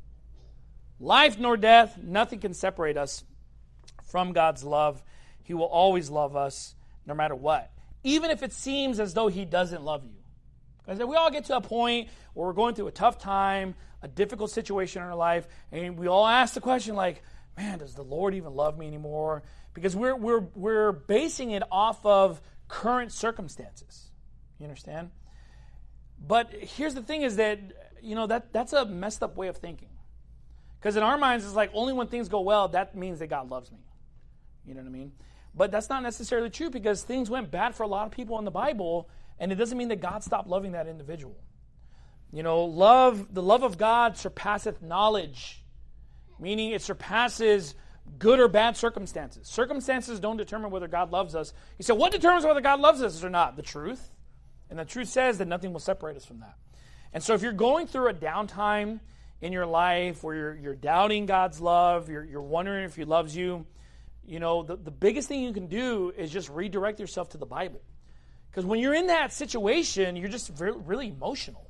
Life nor death, nothing can separate us from God's love. He will always love us no matter what, even if it seems as though He doesn't love you. Because we all get to a point where we're going through a tough time, a difficult situation in our life, and we all ask the question like, man, does the Lord even love me anymore? Because we're we're we're basing it off of current circumstances. You understand? But here's the thing is that, you know, that that's a messed up way of thinking. Because in our minds, it's like only when things go well, that means that God loves me. You know what I mean? But that's not necessarily true, because things went bad for a lot of people in the Bible, and it doesn't mean that God stopped loving that individual. You know, love, the love of God surpasseth knowledge, meaning it surpasses good or bad circumstances. Circumstances don't determine whether God loves us. You say, what determines whether God loves us or not? The truth. And the truth says that nothing will separate us from that. And so if you're going through a downtime in your life where you're, you're doubting God's love, you're, you're wondering if He loves you, you know, the, the biggest thing you can do is just redirect yourself to the Bible. Because when you're in that situation, you're just very, really emotional.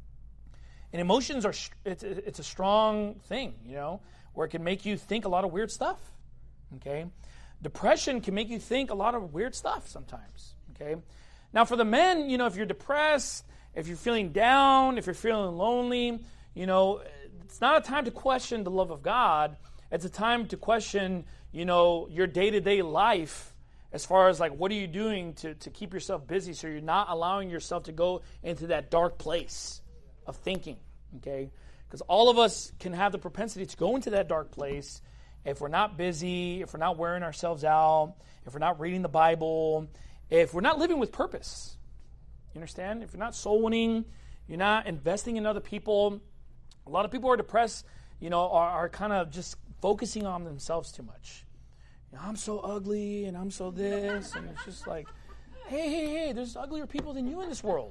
And emotions are, it's, it's a strong thing, you know, where it can make you think a lot of weird stuff, okay? Depression can make you think a lot of weird stuff sometimes, okay? Now for the men, you know, if you're depressed, if you're feeling down, if you're feeling lonely, you know, it's not a time to question the love of God. It's a time to question, you know, your day-to-day life as far as like what are you doing to, to keep yourself busy so you're not allowing yourself to go into that dark place of thinking, okay? Because all of us can have the propensity to go into that dark place if we're not busy, if we're not wearing ourselves out, if we're not reading the Bible, if we're not living with purpose. You understand? If you're not soul winning, you're not investing in other people. A lot of people are depressed, you know, are, are kind of just focusing on themselves too much. You know, I'm so ugly and I'm so this, and it's just like, hey, hey, hey, there's uglier people than you in this world.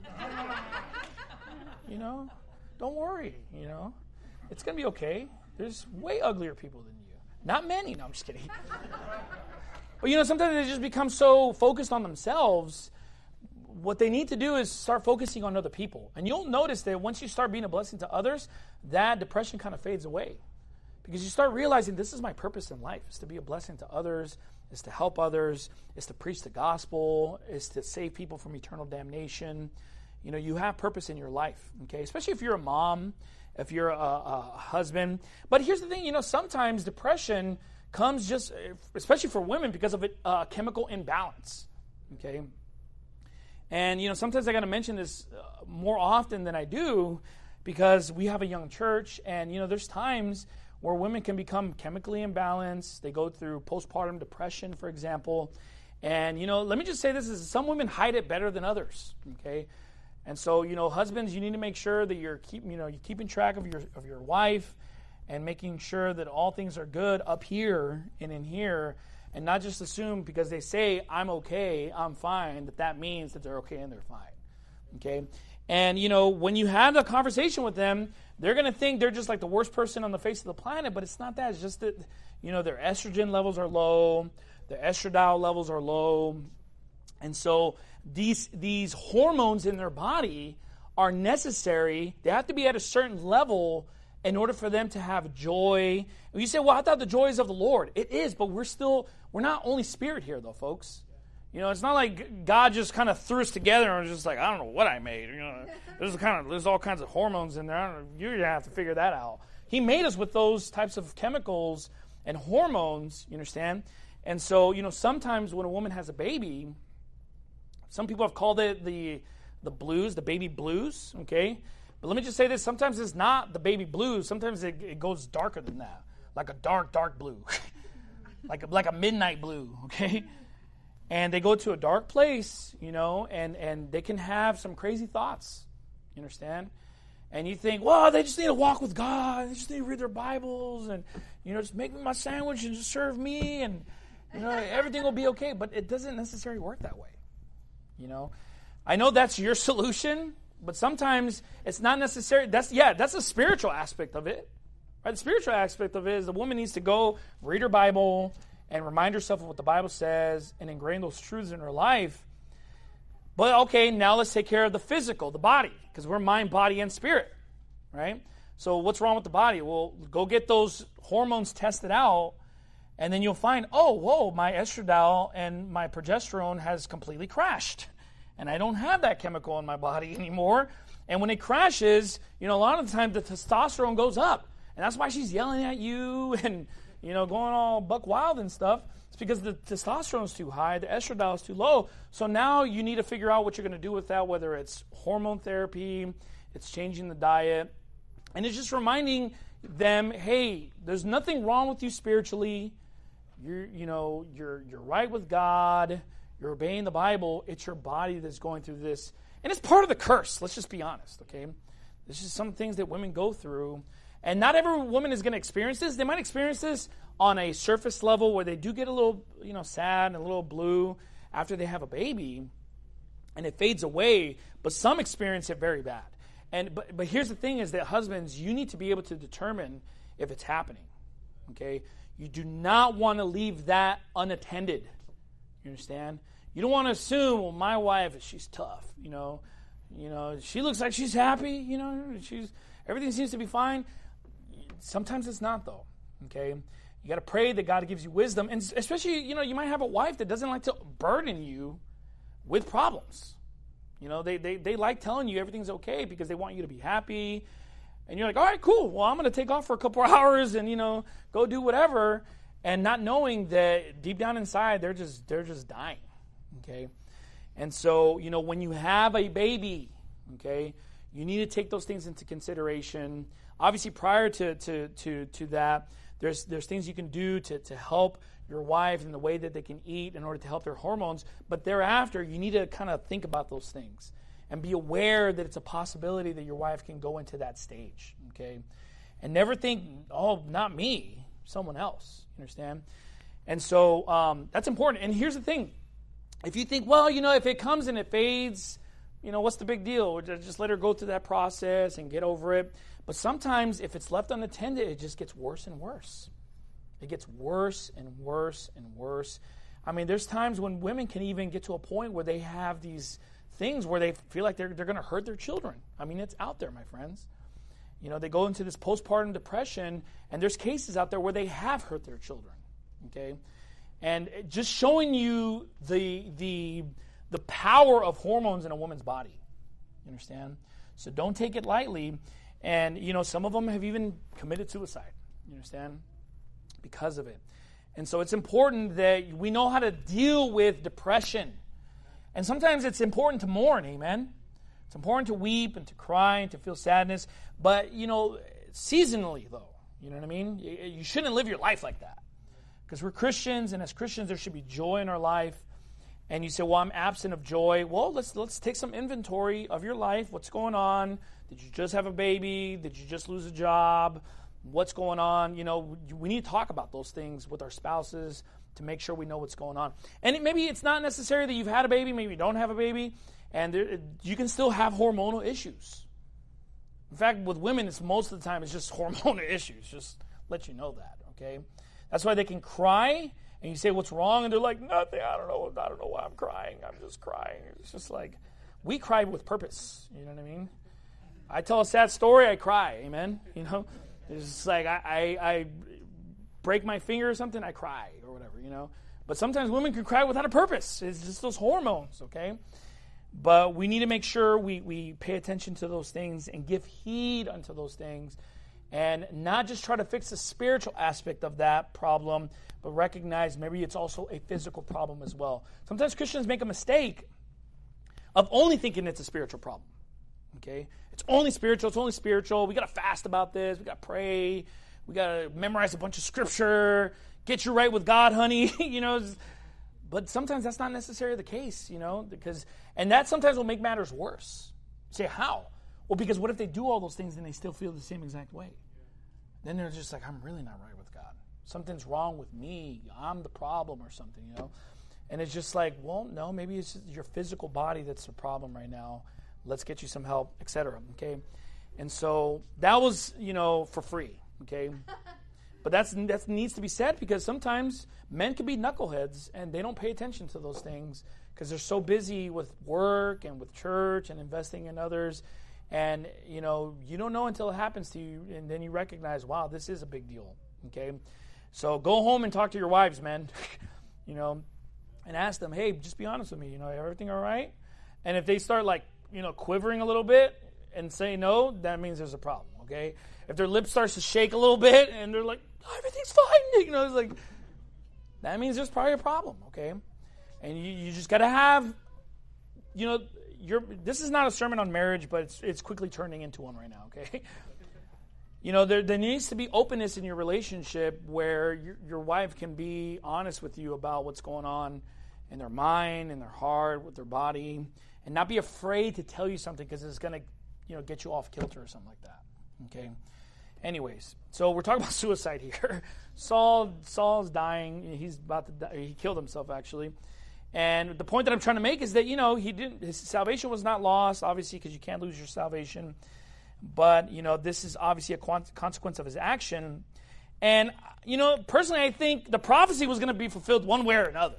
You know? Don't worry, you know. It's going to be okay. There's way uglier people than you. Not many. No, I'm just kidding. But, you know, sometimes they just become so focused on themselves. What they need to do is start focusing on other people. And you'll notice that once you start being a blessing to others, that depression kind of fades away. Because you start realizing this is my purpose in life, is to be a blessing to others, is to help others, is to preach the gospel, is to save people from eternal damnation. you know, you have purpose in your life, okay? Especially if you're a mom, if you're a, a husband. But here's the thing, you know, sometimes depression comes just, especially for women, because of a uh, chemical imbalance, okay? And, you know, sometimes I got to mention this uh, more often than I do because we have a young church, and, you know, there's times where women can become chemically imbalanced. They go through postpartum depression, for example. And, you know, let me just say this, is some women hide it better than others, okay? And so, you know, husbands, you need to make sure that you're keep, you know, you're keeping track of your of your wife and making sure that all things are good up here and in here, and not just assume because they say, I'm okay, I'm fine, that that means that they're okay and they're fine, okay? And, you know, when you have a conversation with them, they're going to think they're just like the worst person on the face of the planet, but it's not that. It's just that, you know, their estrogen levels are low, their estradiol levels are low, and so these these hormones in their body are necessary. They have to be at a certain level in order for them to have joy. And you say, well, I thought the joy is of the Lord. It is, but we're still, we're not only spirit here, though, folks. You know, it's not like God just kind of threw us together and was just like, I don't know what I made. You know, there's kind of there's all kinds of hormones in there. I don't know, you're gonna have to figure that out. He made us with those types of chemicals and hormones. You understand? And so, you know, sometimes when a woman has a baby, some people have called it the the blues, the baby blues. Okay, but let me just say this: sometimes it's not the baby blues. Sometimes it, it goes darker than that, like a dark, dark blue, like a, like a midnight blue. Okay. And they go to a dark place, you know, and, and they can have some crazy thoughts, you understand? And you think, well, they just need to walk with God. They just need to read their Bibles and, you know, just make me my sandwich and just serve me and, you know, everything will be okay. But it doesn't necessarily work that way, you know? I know that's your solution, but sometimes it's not necessary. That's, yeah, that's a spiritual aspect of it, right? The spiritual aspect of it is the woman needs to go read her Bible and remind herself of what the Bible says and ingrain those truths in her life. But, okay, now let's take care of the physical, the body, because we're mind, body, and spirit, right? So what's wrong with the body? Well, go get those hormones tested out, and then you'll find, oh, whoa, my estradiol and my progesterone has completely crashed, and I don't have that chemical in my body anymore. And when it crashes, you know, a lot of the time the testosterone goes up, and that's why she's yelling at you and, you know, going all buck wild and stuff. It's because the testosterone is too high, the estradiol is too low. So now you need to figure out what you're going to do with that, whether it's hormone therapy, it's changing the diet. And it's just reminding them, hey, there's nothing wrong with you spiritually. You're, you know, you're you're right with God. You're obeying the Bible. It's your body that's going through this. And it's part of the curse. Let's just be honest, okay? This is some things that women go through. And not every woman is going to experience this. They might experience this on a surface level where they do get a little, you know, sad and a little blue after they have a baby, and it fades away. But some experience it very bad. And but but here's the thing: is that husbands, you need to be able to determine if it's happening. Okay, you do not want to leave that unattended. You understand? You don't want to assume, well, my wife, she's tough. You know, you know, she looks like she's happy. You know, she's everything seems to be fine. Sometimes it's not, though, okay? You got to pray that God gives you wisdom, and especially, you know, you might have a wife that doesn't like to burden you with problems. You know, they, they, they like telling you everything's okay because they want you to be happy, and you're like, all right, cool, well, I'm going to take off for a couple of hours and, you know, go do whatever, and not knowing that deep down inside, they're just they're just dying, okay? And so, you know, when you have a baby, okay, you need to take those things into consideration. Obviously, prior to to to, to that, there's there's things you can do to, to help your wife in the way that they can eat in order to help their hormones. But thereafter, you need to kind of think about those things and be aware that it's a possibility that your wife can go into that stage, okay? And never think, oh, not me, someone else, you understand? And so um, that's important. And here's the thing. If you think, well, you know, if it comes and it fades, you know, what's the big deal? Just let her go through that process and get over it. But sometimes if it's left unattended, it just gets worse and worse. It gets worse and worse and worse. I mean, there's times when women can even get to a point where they have these things where they feel like they're, they're going to hurt their children. I mean, it's out there, my friends. You know, they go into this postpartum depression, and there's cases out there where they have hurt their children, okay? And just showing you the the the power of hormones in a woman's body. You understand? So don't take it lightly. And, you know, some of them have even committed suicide. You understand? Because of it. And so it's important that we know how to deal with depression. And sometimes it's important to mourn, amen? It's important to weep and to cry and to feel sadness. But, you know, seasonally, though. You know what I mean? You shouldn't live your life like that. Because we're Christians, and as Christians, there should be joy in our life. And you say, well, I'm absent of joy. Well, let's let's take some inventory of your life. What's going on? Did you just have a baby? Did you just lose a job? What's going on? You know, we need to talk about those things with our spouses to make sure we know what's going on. And it, maybe it's not necessary that you've had a baby. Maybe you don't have a baby. And there, you can still have hormonal issues. In fact, with women, it's most of the time it's just hormonal issues. Just let you know that, okay? That's why they can cry, and you say, what's wrong? And they're like, nothing, I don't know, I don't know why I'm crying. I'm just crying. It's just like, we cry with purpose, you know what I mean? I tell a sad story, I cry, amen? You know? It's just like, I, I, I break my finger or something, I cry, or whatever, you know? But sometimes women can cry without a purpose. It's just those hormones, okay? But we need to make sure we, we pay attention to those things and give heed unto those things and not just try to fix the spiritual aspect of that problem, but recognize maybe it's also a physical problem as well. Sometimes Christians make a mistake of only thinking it's a spiritual problem. Okay? It's only spiritual, it's only spiritual. We got to fast about this. We got to pray. We got to memorize a bunch of scripture. Get you right with God, honey. you know, But sometimes that's not necessarily the case, you know, because, and that sometimes will make matters worse. You say, how? Well, because what if they do all those things and they still feel the same exact way? Then they're just like, I'm really not right with God. Something's wrong with me. I'm the problem or something, you know. And it's just like, well, no, maybe it's just your physical body that's the problem right now. Let's get you some help, et cetera, okay? And so that was, you know, for free, okay? But that's that needs to be said because sometimes men can be knuckleheads and they don't pay attention to those things because they're so busy with work and with church and investing in others. And, you know, you don't know until it happens to you, and then you recognize, wow, this is a big deal, okay? So go home and talk to your wives, man, you know, and ask them, hey, just be honest with me, you know, everything all right? And if they start, like, you know, quivering a little bit and say no, that means there's a problem, okay? If their lip starts to shake a little bit and they're like, oh, everything's fine, you know, it's like, that means there's probably a problem, okay? And you, you just got to have, you know, You're, this is not a sermon on marriage, but it's, it's quickly turning into one right now, okay? You know, there, there needs to be openness in your relationship where your, your wife can be honest with you about what's going on in their mind, in their heart, with their body, and not be afraid to tell you something because it's going to, you know, get you off kilter or something like that, okay? Anyways, so we're talking about suicide here. Saul, Saul's dying. He's about to die. He killed himself, actually. And the point that I'm trying to make is that, you know, he didn't. His salvation was not lost, obviously, because you can't lose your salvation. But, you know, this is obviously a consequence of his action. And, you know, personally, I think the prophecy was going to be fulfilled one way or another.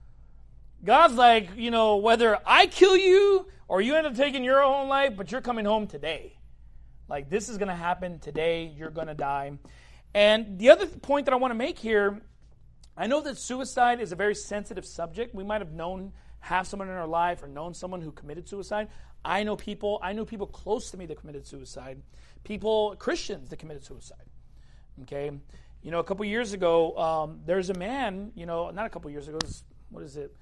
God's like, you know, whether I kill you or you end up taking your own life, but you're coming home today. Like, this is going to happen today. You're going to die. And the other point that I want to make here, I know that suicide is a very sensitive subject. We might have known, have someone in our life or known someone who committed suicide. I know people, I knew people close to me that committed suicide. People, Christians that committed suicide. Okay? You know, a couple years ago, um, there's a man, you know, not a couple years ago, it was, what is it?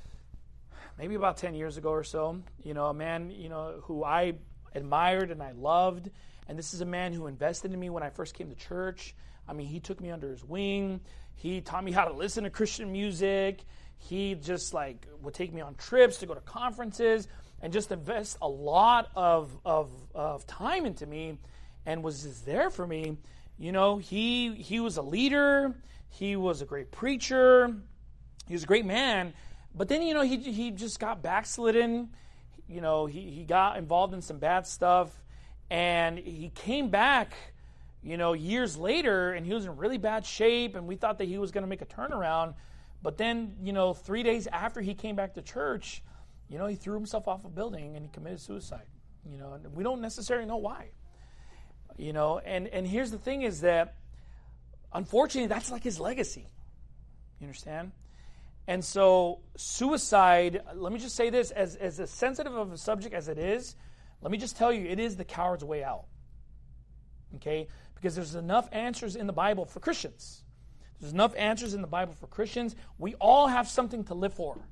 Maybe about ten years ago or so. You know, a man, you know, who I admired and I loved. And this is a man who invested in me when I first came to church. I mean, he took me under his wing. He taught me how to listen to Christian music. He just like would take me on trips to go to conferences and just invest a lot of of, of time into me and was just there for me. You know, he he was a leader. He was a great preacher. He was a great man. But then, you know, he he just got backslidden. You know, he, he got involved in some bad stuff. And he came back, you know, years later, and he was in really bad shape, and we thought that he was going to make a turnaround. But then, you know, three days after he came back to church, you know, he threw himself off a building and he committed suicide. You know, and we don't necessarily know why. You know, and, and here's the thing is that, unfortunately, that's like his legacy. You understand? And so suicide, let me just say this, as, as as sensitive of a subject as it is, Let me just tell you, it is the coward's way out. Okay? Because there's enough answers in the Bible for Christians. There's enough answers in the Bible for Christians. We all have something to live for.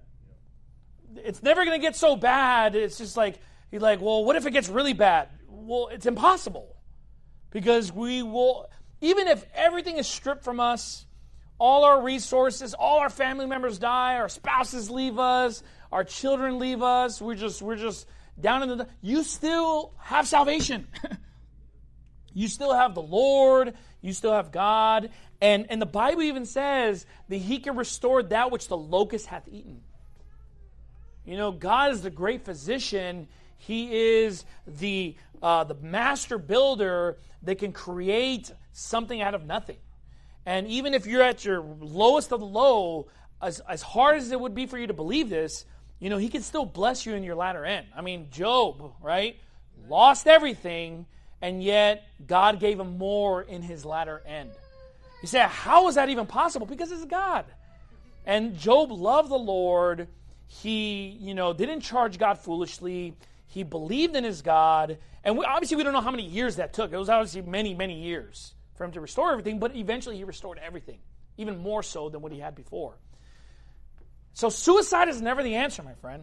It's never going to get so bad. It's just like, you're like, well, what if it gets really bad? Well, it's impossible. Because we will, even if everything is stripped from us, all our resources, all our family members die, our spouses leave us, our children leave us, we're just, we're just down in the, you still have salvation. You still have the Lord, you still have God, and, and the Bible even says that He can restore that which the locust hath eaten. You know, God is the great physician. He is the uh, the master builder that can create something out of nothing. And even if you're at your lowest of the low, as, as hard as it would be for you to believe this, you know, He can still bless you in your latter end. I mean, Job, right, lost everything, and yet God gave him more in his latter end. You say, how is that even possible? Because it's God. And Job loved the Lord. He, you know, didn't charge God foolishly. He believed in his God. And we, obviously we don't know how many years that took. It was obviously many, many years for him to restore everything, but eventually he restored everything, even more so than what he had before. So suicide is never the answer, my friend.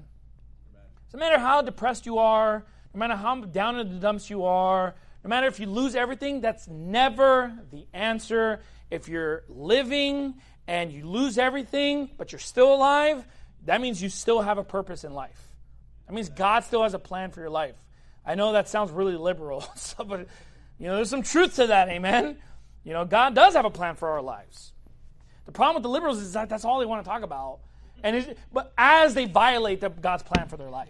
No matter how depressed you are, no matter how down in the dumps you are, no matter if you lose everything, that's never the answer. If you're living and you lose everything, but you're still alive, that means you still have a purpose in life. That means God still has a plan for your life. I know that sounds really liberal, but you know, there's some truth to that, amen? You know, God does have a plan for our lives. The problem with the liberals is that that's all they want to talk about. And it, but as they violate the, God's plan for their life.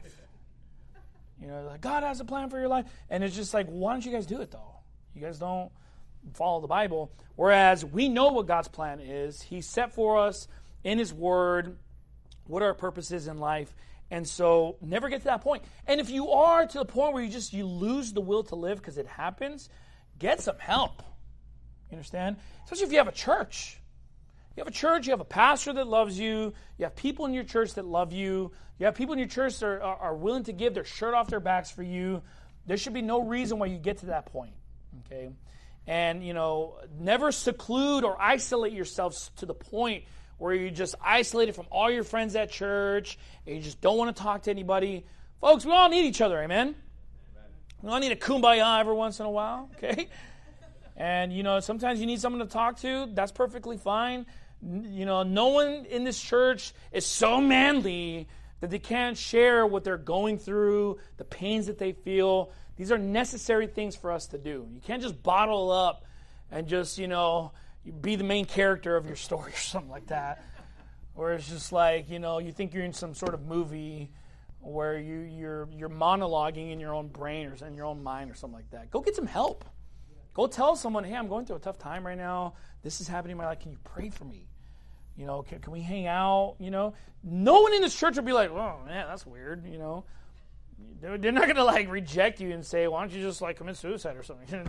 You know, like, God has a plan for your life. And it's just like, why don't you guys do it, though? You guys don't follow the Bible. Whereas we know what God's plan is. He set for us in His Word what our purpose is in life. And so never get to that point. And if you are to the point where you just you lose the will to live because it happens, get some help. You understand? Especially if you have a church. You have a church, you have a pastor that loves you, you have people in your church that love you, you have people in your church that are, are, are willing to give their shirt off their backs for you. There should be no reason why you get to that point, okay? And, you know, never seclude or isolate yourselves to the point where you're just isolated from all your friends at church and you just don't want to talk to anybody. Folks, we all need each other, amen? Amen. We all need a kumbaya every once in a while, okay? And, you know, sometimes you need someone to talk to. That's perfectly fine. You know, no one in this church is so manly that they can't share what they're going through, the pains that they feel. These are necessary things for us to do. You can't just bottle up and just, you know, be the main character of your story or something like that. Or it's just like, you know, you think you're in some sort of movie where you, you're you're monologuing in your own brain or in your own mind or something like that. Go get some help. Go tell someone, hey, I'm going through a tough time right now. This is happening in my life. Can you pray for me? You know, can, can we hang out? You know, no one in this church will be like, oh, man, that's weird. You know, they're, they're not going to, like, reject you and say, why don't you just, like, commit suicide or something?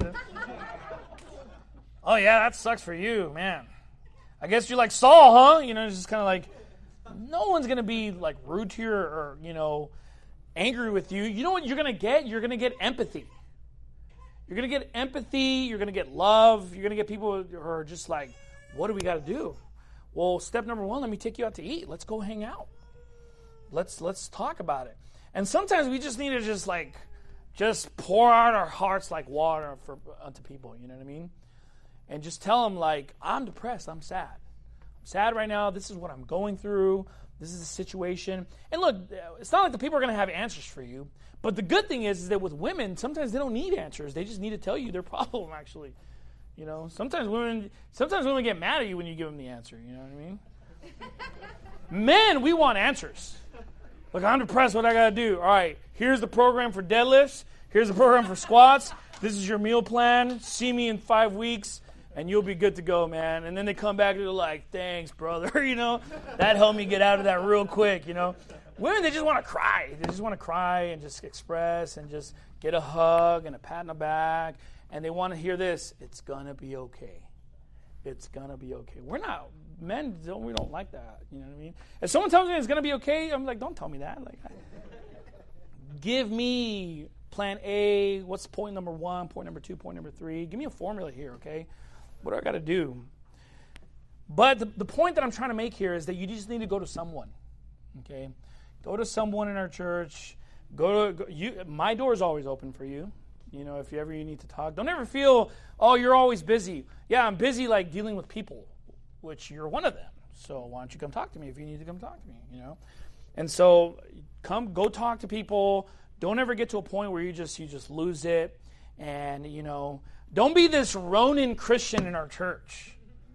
Oh, yeah, that sucks for you, man. I guess you're like Saul, huh? You know, it's just kind of like, no one's going to be, like, rude to you or, or, you know, angry with you. You know what you're going to get? You're going to get empathy. You're going to get empathy. You're going to get love. You're going to get people who are just like, what do we got to do? Well, step number one, let me take you out to eat. Let's go hang out. Let's let's talk about it. And sometimes we just need to just like, just pour out our hearts like water for unto people. You know what I mean? And just tell them like, I'm depressed. I'm sad. I'm sad right now. This is what I'm going through. This is the situation. And look, it's not like the people are going to have answers for you. But the good thing is, is that with women, sometimes they don't need answers. They just need to tell you their problem, actually. You know, sometimes women sometimes women get mad at you when you give them the answer. You know what I mean? Men, we want answers. Look, I'm depressed. What I got to do? All right, here's the program for deadlifts. Here's the program for squats. This is your meal plan. See me in five weeks, and you'll be good to go, man. And then they come back and they're like, thanks, brother. You know, that helped me get out of that real quick, you know. Women, they just want to cry. They just want to cry and just express and just get a hug and a pat on the back. And they want to hear this, it's going to be okay. It's going to be okay. We're not, men, don't, we don't like that. You know what I mean? If someone tells me it's going to be okay, I'm like, don't tell me that. Like, give me plan A? What's point number one, point number two, point number three? Give me a formula here, okay? What do I got to do? But the, the point that I'm trying to make here is that you just need to go to someone, okay? Go to someone in our church. Go to go, you. My door is always open for you. You know, if you ever you need to talk, don't ever feel, oh, you're always busy. Yeah, I'm busy like dealing with people, which you're one of them. So why don't you come talk to me if you need to come talk to me? You know, and so come, go talk to people. Don't ever get to a point where you just you just lose it, and you know, don't be this Ronin Christian in our church.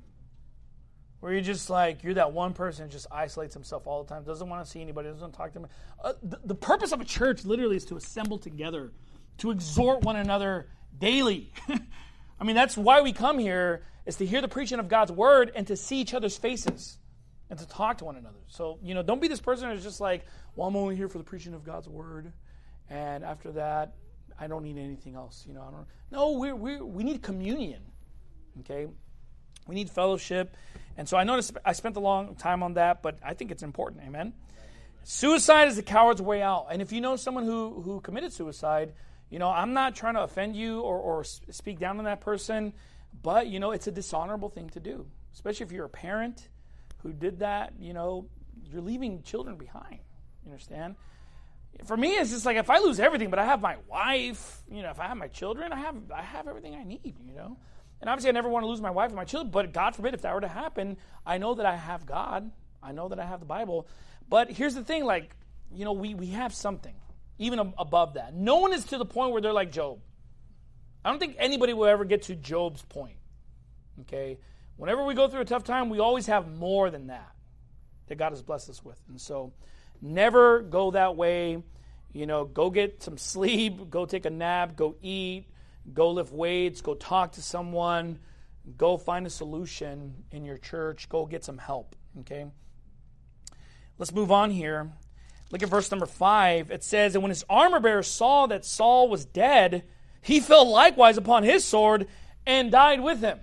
Where you're just like, you're that one person who just isolates himself all the time, doesn't want to see anybody, doesn't want to talk to them. Uh, the, the purpose of a church literally is to assemble together, to exhort one another daily. I mean, that's why we come here, is to hear the preaching of God's word and to see each other's faces and to talk to one another. So, you know, don't be this person who's just like, well, I'm only here for the preaching of God's word, and after that, I don't need anything else. You know, I don't. No, we we we need communion, okay? We need fellowship. And so I noticed I spent a long time on that, but I think it's important. Amen? Suicide is the coward's way out. And if you know someone who, who committed suicide, you know, I'm not trying to offend you or, or speak down on that person, but, you know, it's a dishonorable thing to do. Especially if you're a parent who did that, you know, you're leaving children behind. You understand? For me, it's just like if I lose everything, but I have my wife, you know, if I have my children, I have I have everything I need, you know. And obviously I never want to lose my wife and my children, but God forbid if that were to happen, I know that I have God. I know that I have the Bible. But here's the thing, like, you know, we, we have something, even ab- above that. No one is to the point where they're like Job. I don't think anybody will ever get to Job's point, okay? Whenever we go through a tough time, we always have more than that that God has blessed us with. And so never go that way. You know, go get some sleep, go take a nap, go eat, go lift weights, go talk to someone, go find a solution in your church, go get some help, okay? Let's move on here. Look at verse number five. It says, and when his armor bearer saw that Saul was dead, he fell likewise upon his sword and died with him.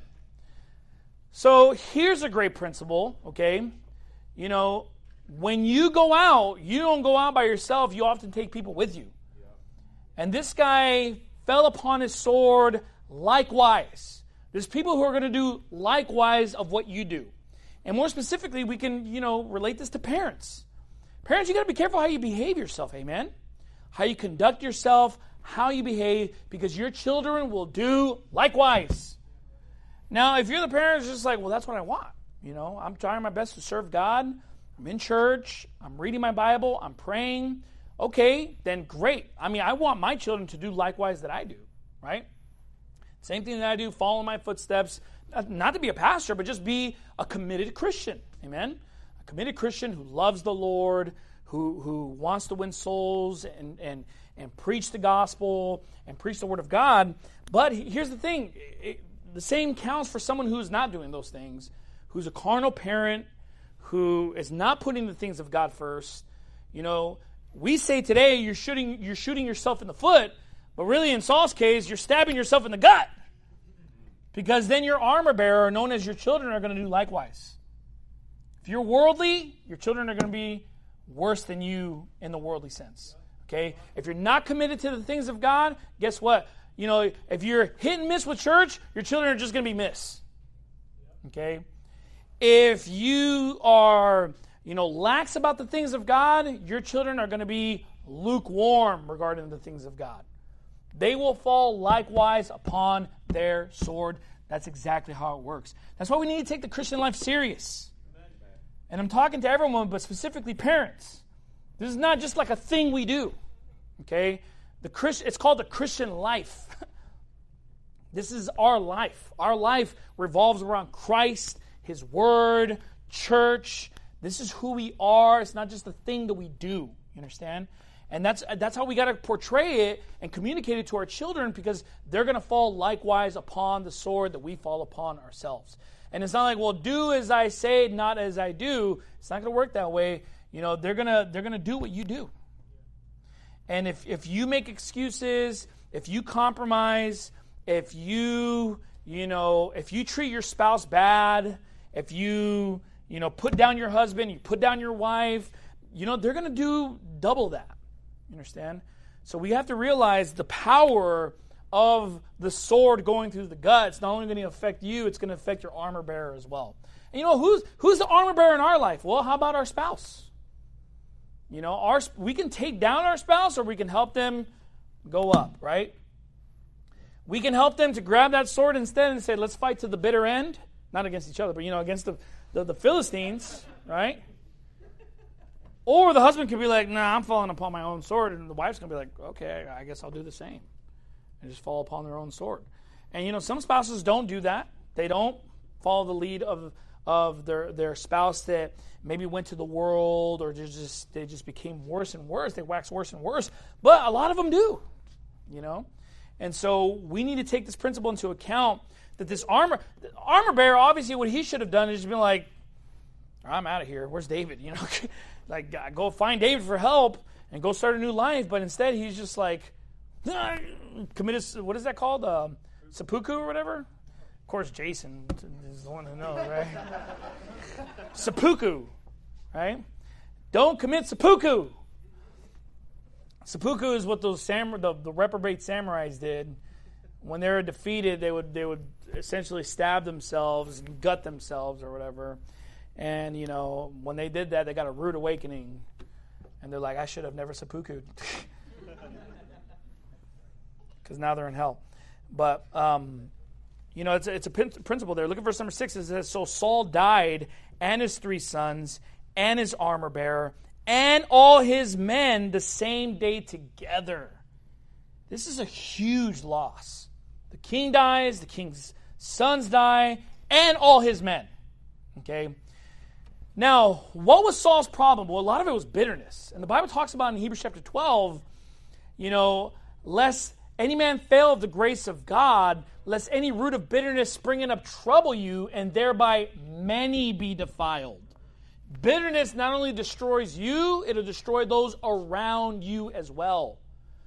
So here's a great principle, okay? You know, when you go out, you don't go out by yourself. You often take people with you. And this guy fell upon his sword likewise. There's people who are going to do likewise of what you do. And more specifically, we can, you know, relate this to parents. Parents, you got to be careful how you behave yourself, amen? How you conduct yourself, how you behave, because your children will do likewise. Now, if you're the parent who's just like, well, that's what I want. You know, I'm trying my best to serve God. I'm in church. I'm reading my Bible. I'm praying. Okay, then great. I mean, I want my children to do likewise that I do, right? Same thing that I do, follow my footsteps. Not to be a pastor, but just be a committed Christian. Amen? A committed Christian who loves the Lord, who, who wants to win souls and, and, and preach the gospel and preach the word of God. But here's the thing. It, the same counts for someone who's not doing those things, who's a carnal parent, who is not putting the things of God first. You know, we say today you're shooting, you're shooting yourself in the foot, but really in Saul's case, you're stabbing yourself in the gut. Because then your armor bearer, known as your children, are going to do likewise. If you're worldly, your children are going to be worse than you in the worldly sense. Okay? If you're not committed to the things of God, guess what? You know, if you're hit and miss with church, your children are just going to be miss. Okay? If you are, you know, lax about the things of God, your children are going to be lukewarm regarding the things of God. They will fall likewise upon their sword. That's exactly how it works. That's why we need to take the Christian life serious. And I'm talking to everyone, but specifically parents. This is not just like a thing we do. Okay? The Christ, it's called the Christian life. This is our life. Our life revolves around Christ, His Word, church. This is who we are. It's not just a thing that we do. You understand? And that's that's how we got to portray it and communicate it to our children, because they're going to fall likewise upon the sword that we fall upon ourselves. And it's not like, well, do as I say, not as I do. It's not going to work that way. You know, they're gonna they're gonna do what you do. And if if you make excuses, if you compromise, if you you know if you treat your spouse bad, if you you know put down your husband, you put down your wife, you know they're going to do double that. You understand? So we have to realize the power of the sword going through the guts. Not only going to affect you, it's going to affect your armor bearer as well. And you know, who's who's the armor bearer in our life? Well, how about our spouse? You know, our we can take down our spouse or we can help them go up, right? We can help them to grab that sword instead and say, let's fight to the bitter end. Not against each other, but, you know, against the, the, the Philistines, right? Or the husband could be like, nah, I'm falling upon my own sword. And the wife's going to be like, okay, I guess I'll do the same. And just fall upon their own sword. And, you know, some spouses don't do that. They don't follow the lead of of their, their spouse that maybe went to the world or just they just became worse and worse. They wax worse and worse. But a lot of them do, you know. And so we need to take this principle into account that this armor armor bearer, obviously what he should have done is just been like, I'm out of here. Where's David? You know, like go find David for help and go start a new life. But instead he's just like, ah, committed, what is that called? Um, seppuku or whatever? Of course, Jason is the one who knows, right? Seppuku, right? Don't commit seppuku. Seppuku is what those sam- the, the reprobate samurais did. When they were defeated, they would they would essentially stab themselves and gut themselves or whatever. And, you know, when they did that, they got a rude awakening. And they're like, I should have never seppuku'd. Because now they're in hell. But, um, you know, it's a, it's a pin- principle there. Look at verse number six. It says, so Saul died, and his three sons, and his armor bearer, and all his men the same day together. This is a huge loss. The king dies, the king's sons die, and all his men. Okay? Now, what was Saul's problem? Well, a lot of it was bitterness. And the Bible talks about in Hebrews chapter twelve, you know, lest any man fail of the grace of God, lest any root of bitterness springing up trouble you, and thereby many be defiled. Bitterness not only destroys you, it'll destroy those around you as well.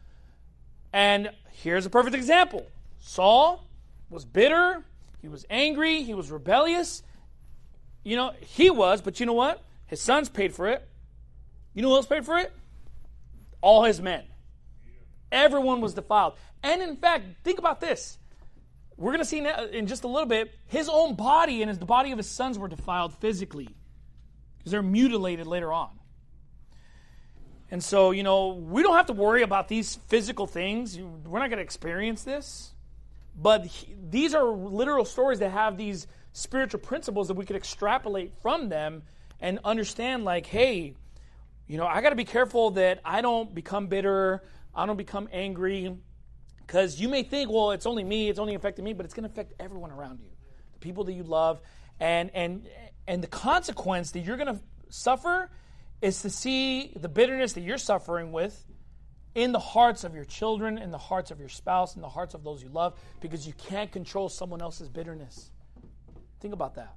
And here's a perfect example. Saul was bitter, he was angry, he was rebellious. You know, he was, but you know what? His sons paid for it. You know who else paid for it? All his men. Everyone was defiled. And in fact, think about this. We're going to see in just a little bit, his own body and the body of his sons were defiled physically. Because they're mutilated later on. And so, you know, we don't have to worry about these physical things. We're not going to experience this. But he, these are literal stories that have these spiritual principles that we could extrapolate from them and understand, like, hey, you know, I got to be careful that I don't become bitter, I don't become angry, because you may think, well, it's only me, it's only affecting me, but it's going to affect everyone around you, the people that you love, and and and the consequence that you're going to suffer is to see the bitterness that you're suffering with in the hearts of your children, in the hearts of your spouse, in the hearts of those you love, because you can't control someone else's bitterness. Think about that.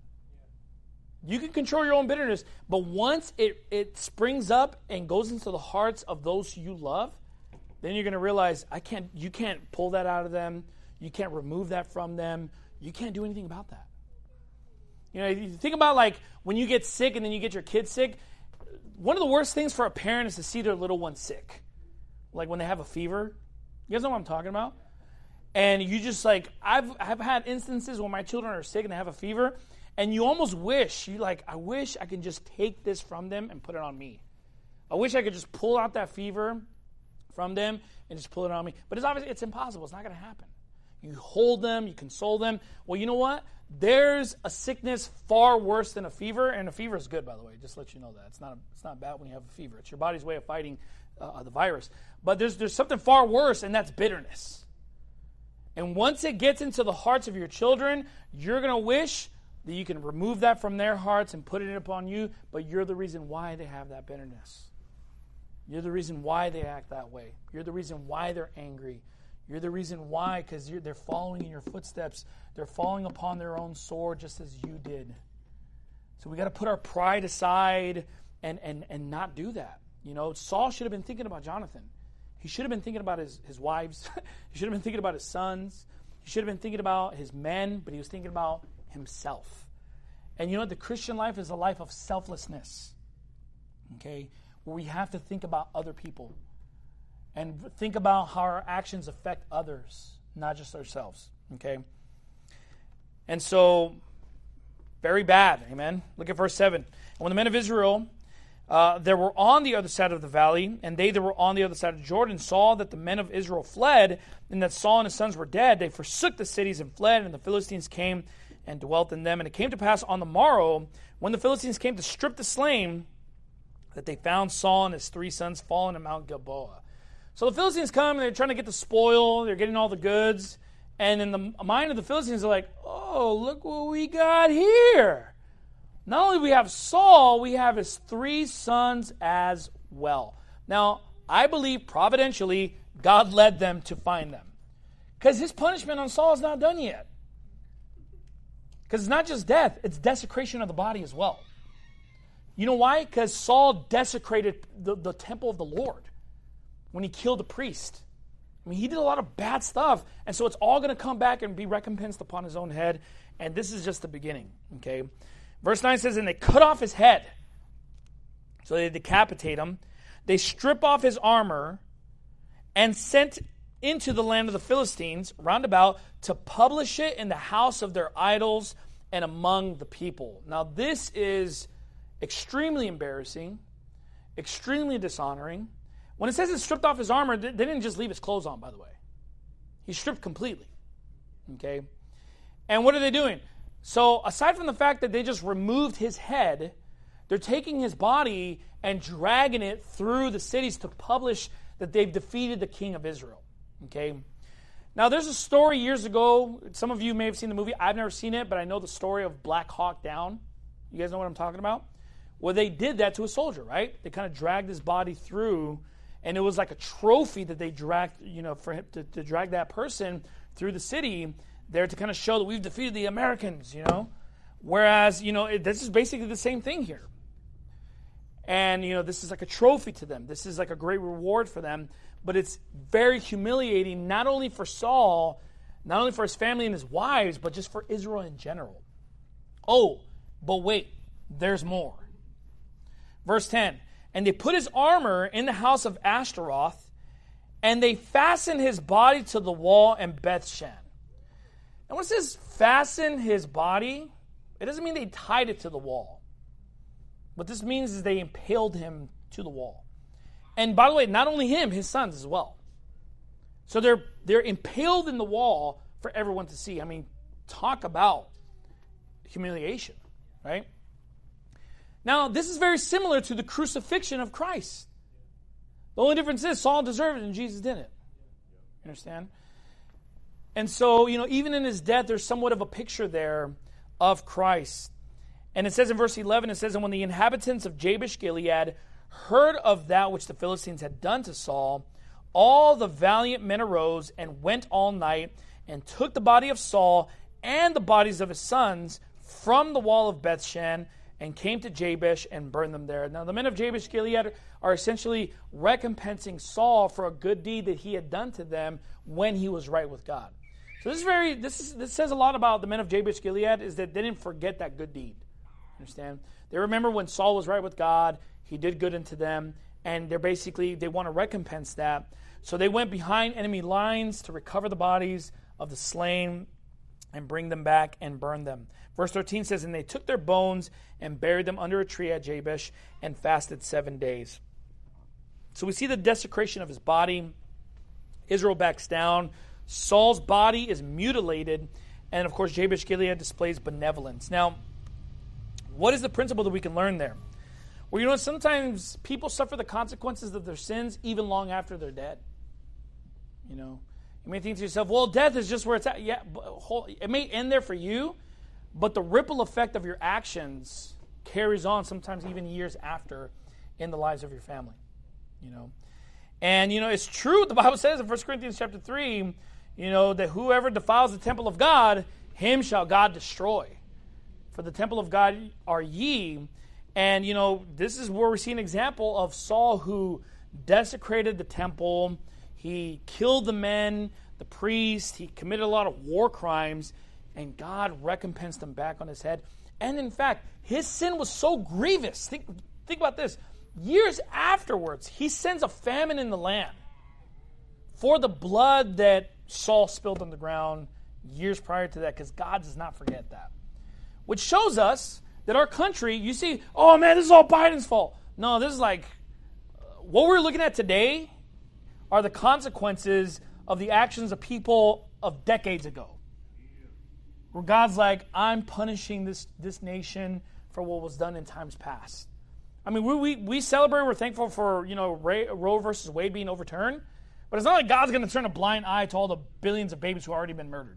You can control your own bitterness, but once it, it springs up and goes into the hearts of those you love, then you're going to realize I can't. You can't pull that out of them. You can't remove that from them. You can't do anything about that. You know, if you think about like when you get sick and then you get your kid sick, one of the worst things for a parent is to see their little one sick. Like when they have a fever. You guys know what I'm talking about? And you just like, I've I've had instances when my children are sick and they have a fever, and you almost wish, you like, I wish I could just take this from them and put it on me. I wish I could just pull out that fever from them and just pull it on me. But it's obviously, it's impossible. It's not going to happen. You hold them, you console them. Well, you know what? There's a sickness far worse than a fever, and a fever is good, by the way. Just to let you know that. It's not, a, it's not bad when you have a fever. It's your body's way of fighting uh, the virus. But there's there's something far worse, and that's bitterness. And once it gets into the hearts of your children, you're going to wish that you can remove that from their hearts and put it upon you, but you're the reason why they have that bitterness. You're the reason why they act that way. You're the reason why they're angry. You're the reason why, because they're following in your footsteps. They're falling upon their own sword just as you did. So we got to put our pride aside and, and, and not do that. You know, Saul should have been thinking about Jonathan. He should have been thinking about his, his wives. He should have been thinking about his sons. He should have been thinking about his men, but he was thinking about himself. And you know what? The Christian life is a life of selflessness. Okay? Where we have to think about other people. and think about how our actions affect others, not just ourselves, okay? And so, very bad, amen? Look at verse seven. And when the men of Israel uh, that were on the other side of the valley, and they that were on the other side of Jordan, saw that the men of Israel fled, and that Saul and his sons were dead, they forsook the cities and fled, and the Philistines came and dwelt in them. And it came to pass on the morrow, when the Philistines came to strip the slain, that they found Saul and his three sons fallen in Mount Gilboa. So the Philistines come, and they're trying to get the spoil, they're getting all the goods, and in the mind of the Philistines, they're like, oh, look what we got here. Not only do we have Saul, we have his three sons as well. Now, I believe providentially, God led them to find them. Because his punishment on Saul is not done yet. Because it's not just death, it's desecration of the body as well. You know why? Because Saul desecrated the, the temple of the Lord when he killed a priest. I mean, he did a lot of bad stuff, and so it's all going to come back and be recompensed upon his own head, and this is just the beginning, okay? Verse nine says, and they cut off his head. So they decapitate him. They strip off his armor and sent into the land of the Philistines round about to publish it in the house of their idols and among the people. Now, this is extremely embarrassing, extremely dishonoring. When it says it stripped off his armor, they didn't just leave his clothes on, by the way. He stripped completely. Okay? And what are they doing? So, aside from the fact that they just removed his head, they're taking his body and dragging it through the cities to publish that they've defeated the king of Israel. Okay? Now, there's a story years ago. Some of you may have seen the movie. I've never seen it, but I know the story of Black Hawk Down. You guys know what I'm talking about? Well, they did that to a soldier, right? They kind of dragged his body through, and it was like a trophy that they dragged, you know, for him to, to drag that person through the city there to kind of show that we've defeated the Americans, you know? Whereas, you know, it, this is basically the same thing here. And, you know, this is like a trophy to them. This is like a great reward for them. But it's very humiliating, not only for Saul, not only for his family and his wives, but just for Israel in general. Oh, but wait, there's more. Verse ten, and they put his armor in the house of Ashtaroth, and they fastened his body to the wall in Bethshan. And when it says fasten his body, it doesn't mean they tied it to the wall. What this means is they impaled him to the wall. And by the way, not only him, his sons as well. So they're they're impaled in the wall for everyone to see. I mean, talk about humiliation, right? Now, this is very similar to the crucifixion of Christ. The only difference is Saul deserved it and Jesus didn't. You understand? And so, you know, even in his death, there's somewhat of a picture there of Christ. And it says in verse eleven, it says, and when the inhabitants of Jabesh Gilead heard of that which the Philistines had done to Saul, all the valiant men arose and went all night and took the body of Saul and the bodies of his sons from the wall of Bethshan and came to Jabesh and burned them there. Now, the men of Jabesh Gilead are essentially recompensing Saul for a good deed that he had done to them when he was right with God. So this is very this is this says a lot about the men of Jabesh Gilead, is that they didn't forget that good deed. Understand? They remember when Saul was right with God, he did good unto them, and they're basically they want to recompense that. So they went behind enemy lines to recover the bodies of the slain and bring them back and burn them. Verse thirteen says, and they took their bones and buried them under a tree at Jabesh and fasted seven days. So we see the desecration of his body. Israel backs down. Saul's body is mutilated. And of course, Jabesh Gilead displays benevolence. Now, what is the principle that we can learn there? Well, you know, sometimes people suffer the consequences of their sins even long after they're dead. You know, you may think to yourself, well, death is just where it's at. Yeah, it may end there for you, but the ripple effect of your actions carries on sometimes even years after in the lives of your family. You know, and, you know, it's true what the Bible says in First Corinthians chapter three, you know, that whoever defiles the temple of God, him shall God destroy. For the temple of God are ye. And, you know, this is where we see an example of Saul who desecrated the temple. He killed the men, the priests. He committed a lot of war crimes. And God recompensed him back on his head. And in fact, his sin was so grievous. Think, think about this. Years afterwards, he sends a famine in the land. for the blood that Saul spilled on the ground years prior to that, because God does not forget that. Which shows us that our country, you see, oh man, this is all Biden's fault. No, this is like, what we're looking at today are the consequences of the actions of people of decades ago. Where God's like, I'm punishing this, this nation for what was done in times past. I mean, we we, we celebrate, we're thankful for, you know, Ray, Roe versus Wade being overturned, but it's not like God's going to turn a blind eye to all the billions of babies who have already been murdered.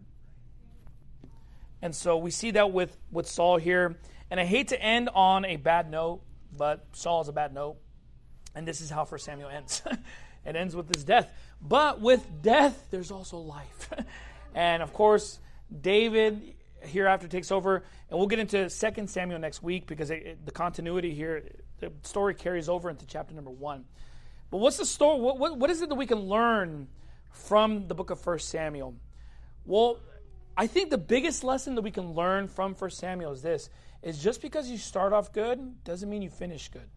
And so we see that with, with Saul here. And I hate to end on a bad note, but Saul is a bad note. And this is how First Samuel ends. It ends with his death. But with death, there's also life. And of course, David hereafter takes over. And we'll get into Second Samuel next week, because it, it, the continuity here, the story carries over into chapter number one. But what's the story? What, what, what is it that we can learn from the book of First Samuel? Well, I think the biggest lesson that we can learn from First Samuel is this, is just because you start off good doesn't mean you finish good.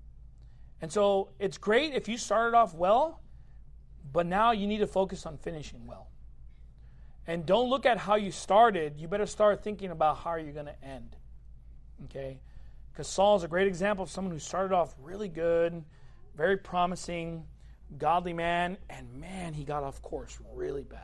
And so it's great if you started off well, but now you need to focus on finishing well. And don't look at how you started. You better start thinking about how you're going to end. Okay? Because Saul is a great example of someone who started off really good, very promising, godly man, and man, he got off course really bad.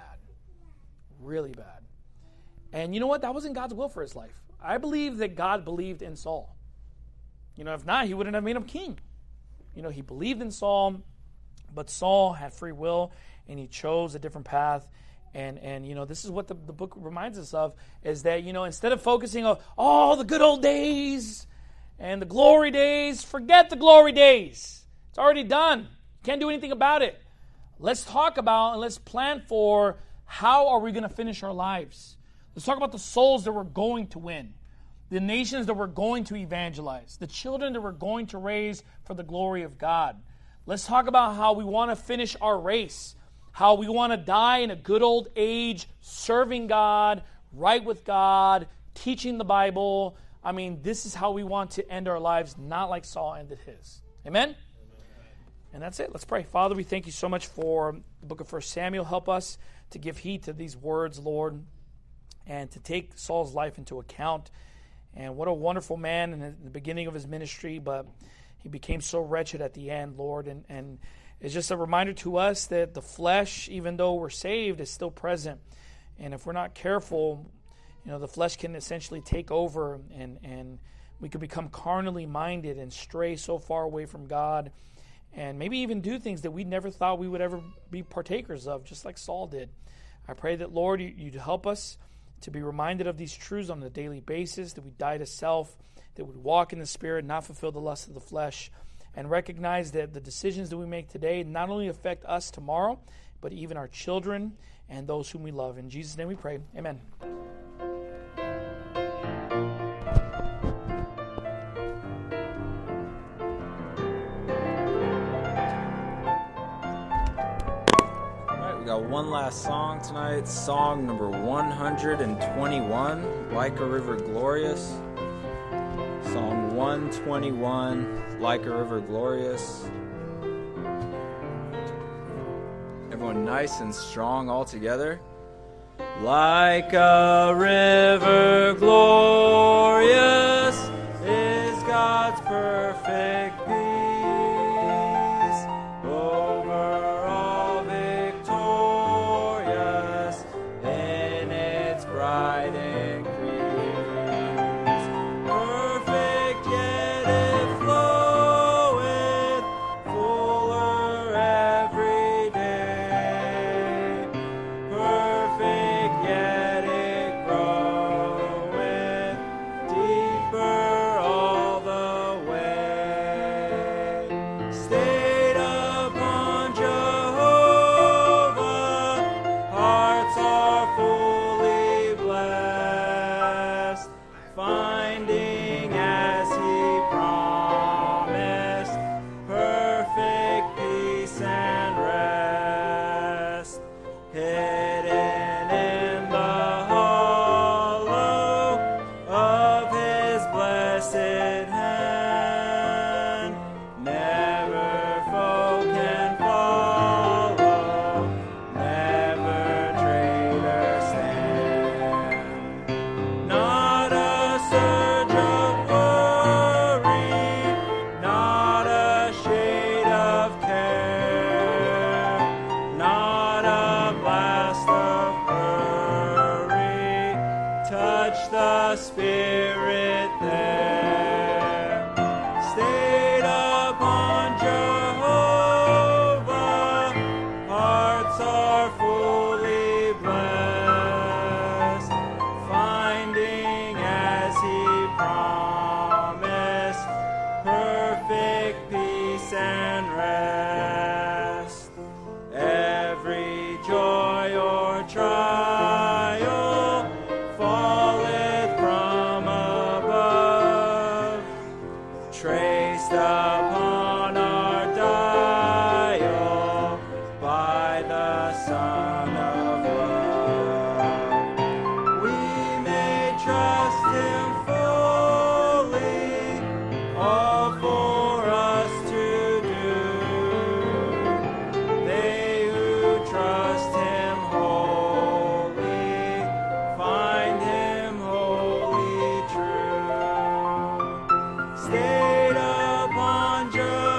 Really bad. And you know what? That wasn't God's will for his life. I believe that God believed in Saul. You know, if not, he wouldn't have made him king. You know, he believed in Saul, but Saul had free will, and he chose a different path. And, and you know, this is what the, the book reminds us of, is that, you know, instead of focusing on all the good old days and the glory days, forget the glory days. It's already done. You can't do anything about it. Let's talk about and let's plan for how are we going to finish our lives. Let's talk about the souls that we're going to win, the nations that we're going to evangelize, the children that we're going to raise for the glory of God. Let's talk about how we want to finish our race, how we want to die in a good old age, serving God, right with God, teaching the Bible. I mean, this is how we want to end our lives, not like Saul ended his. Amen? Amen. And that's it. Let's pray. Father, we thank you so much for the book of First Samuel. Help us to give heed to these words, Lord, and to take Saul's life into account. And what a wonderful man in the beginning of his ministry, but he became so wretched at the end, Lord. And, and it's just a reminder to us that the flesh, even though we're saved, is still present. And if we're not careful, you know, the flesh can essentially take over, and, and we could become carnally minded and stray so far away from God, and maybe even do things that we never thought we would ever be partakers of, just like Saul did. I pray that, Lord, you, you'd help us to be reminded of these truths on a daily basis, that we die to self, that we walk in the Spirit, not fulfill the lust of the flesh, and recognize that the decisions that we make today not only affect us tomorrow, but even our children and those whom we love. In Jesus' name we pray. Amen. We got one last song tonight, song number one hundred twenty-one, Like a River Glorious. Song one twenty-one, Like a River Glorious. Everyone nice and strong all together. Like a river glorious is God's perfect peace. the Spirit there. Stayed upon Jehovah, hearts are fully blessed, finding as he promised perfect peace and rest. Every joy or trial falleth from above, traced upon our dial by the Son of Love. We may trust him fully, all for us to do. They who trust him wholly find him wholly true. Stayed upon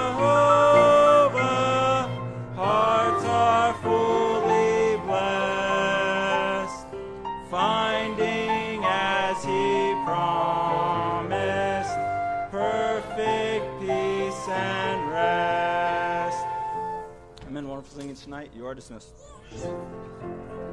Jehovah, hearts are fully blessed, finding as he promised perfect peace and rest. Amen. Wonderful singing tonight. You are dismissed.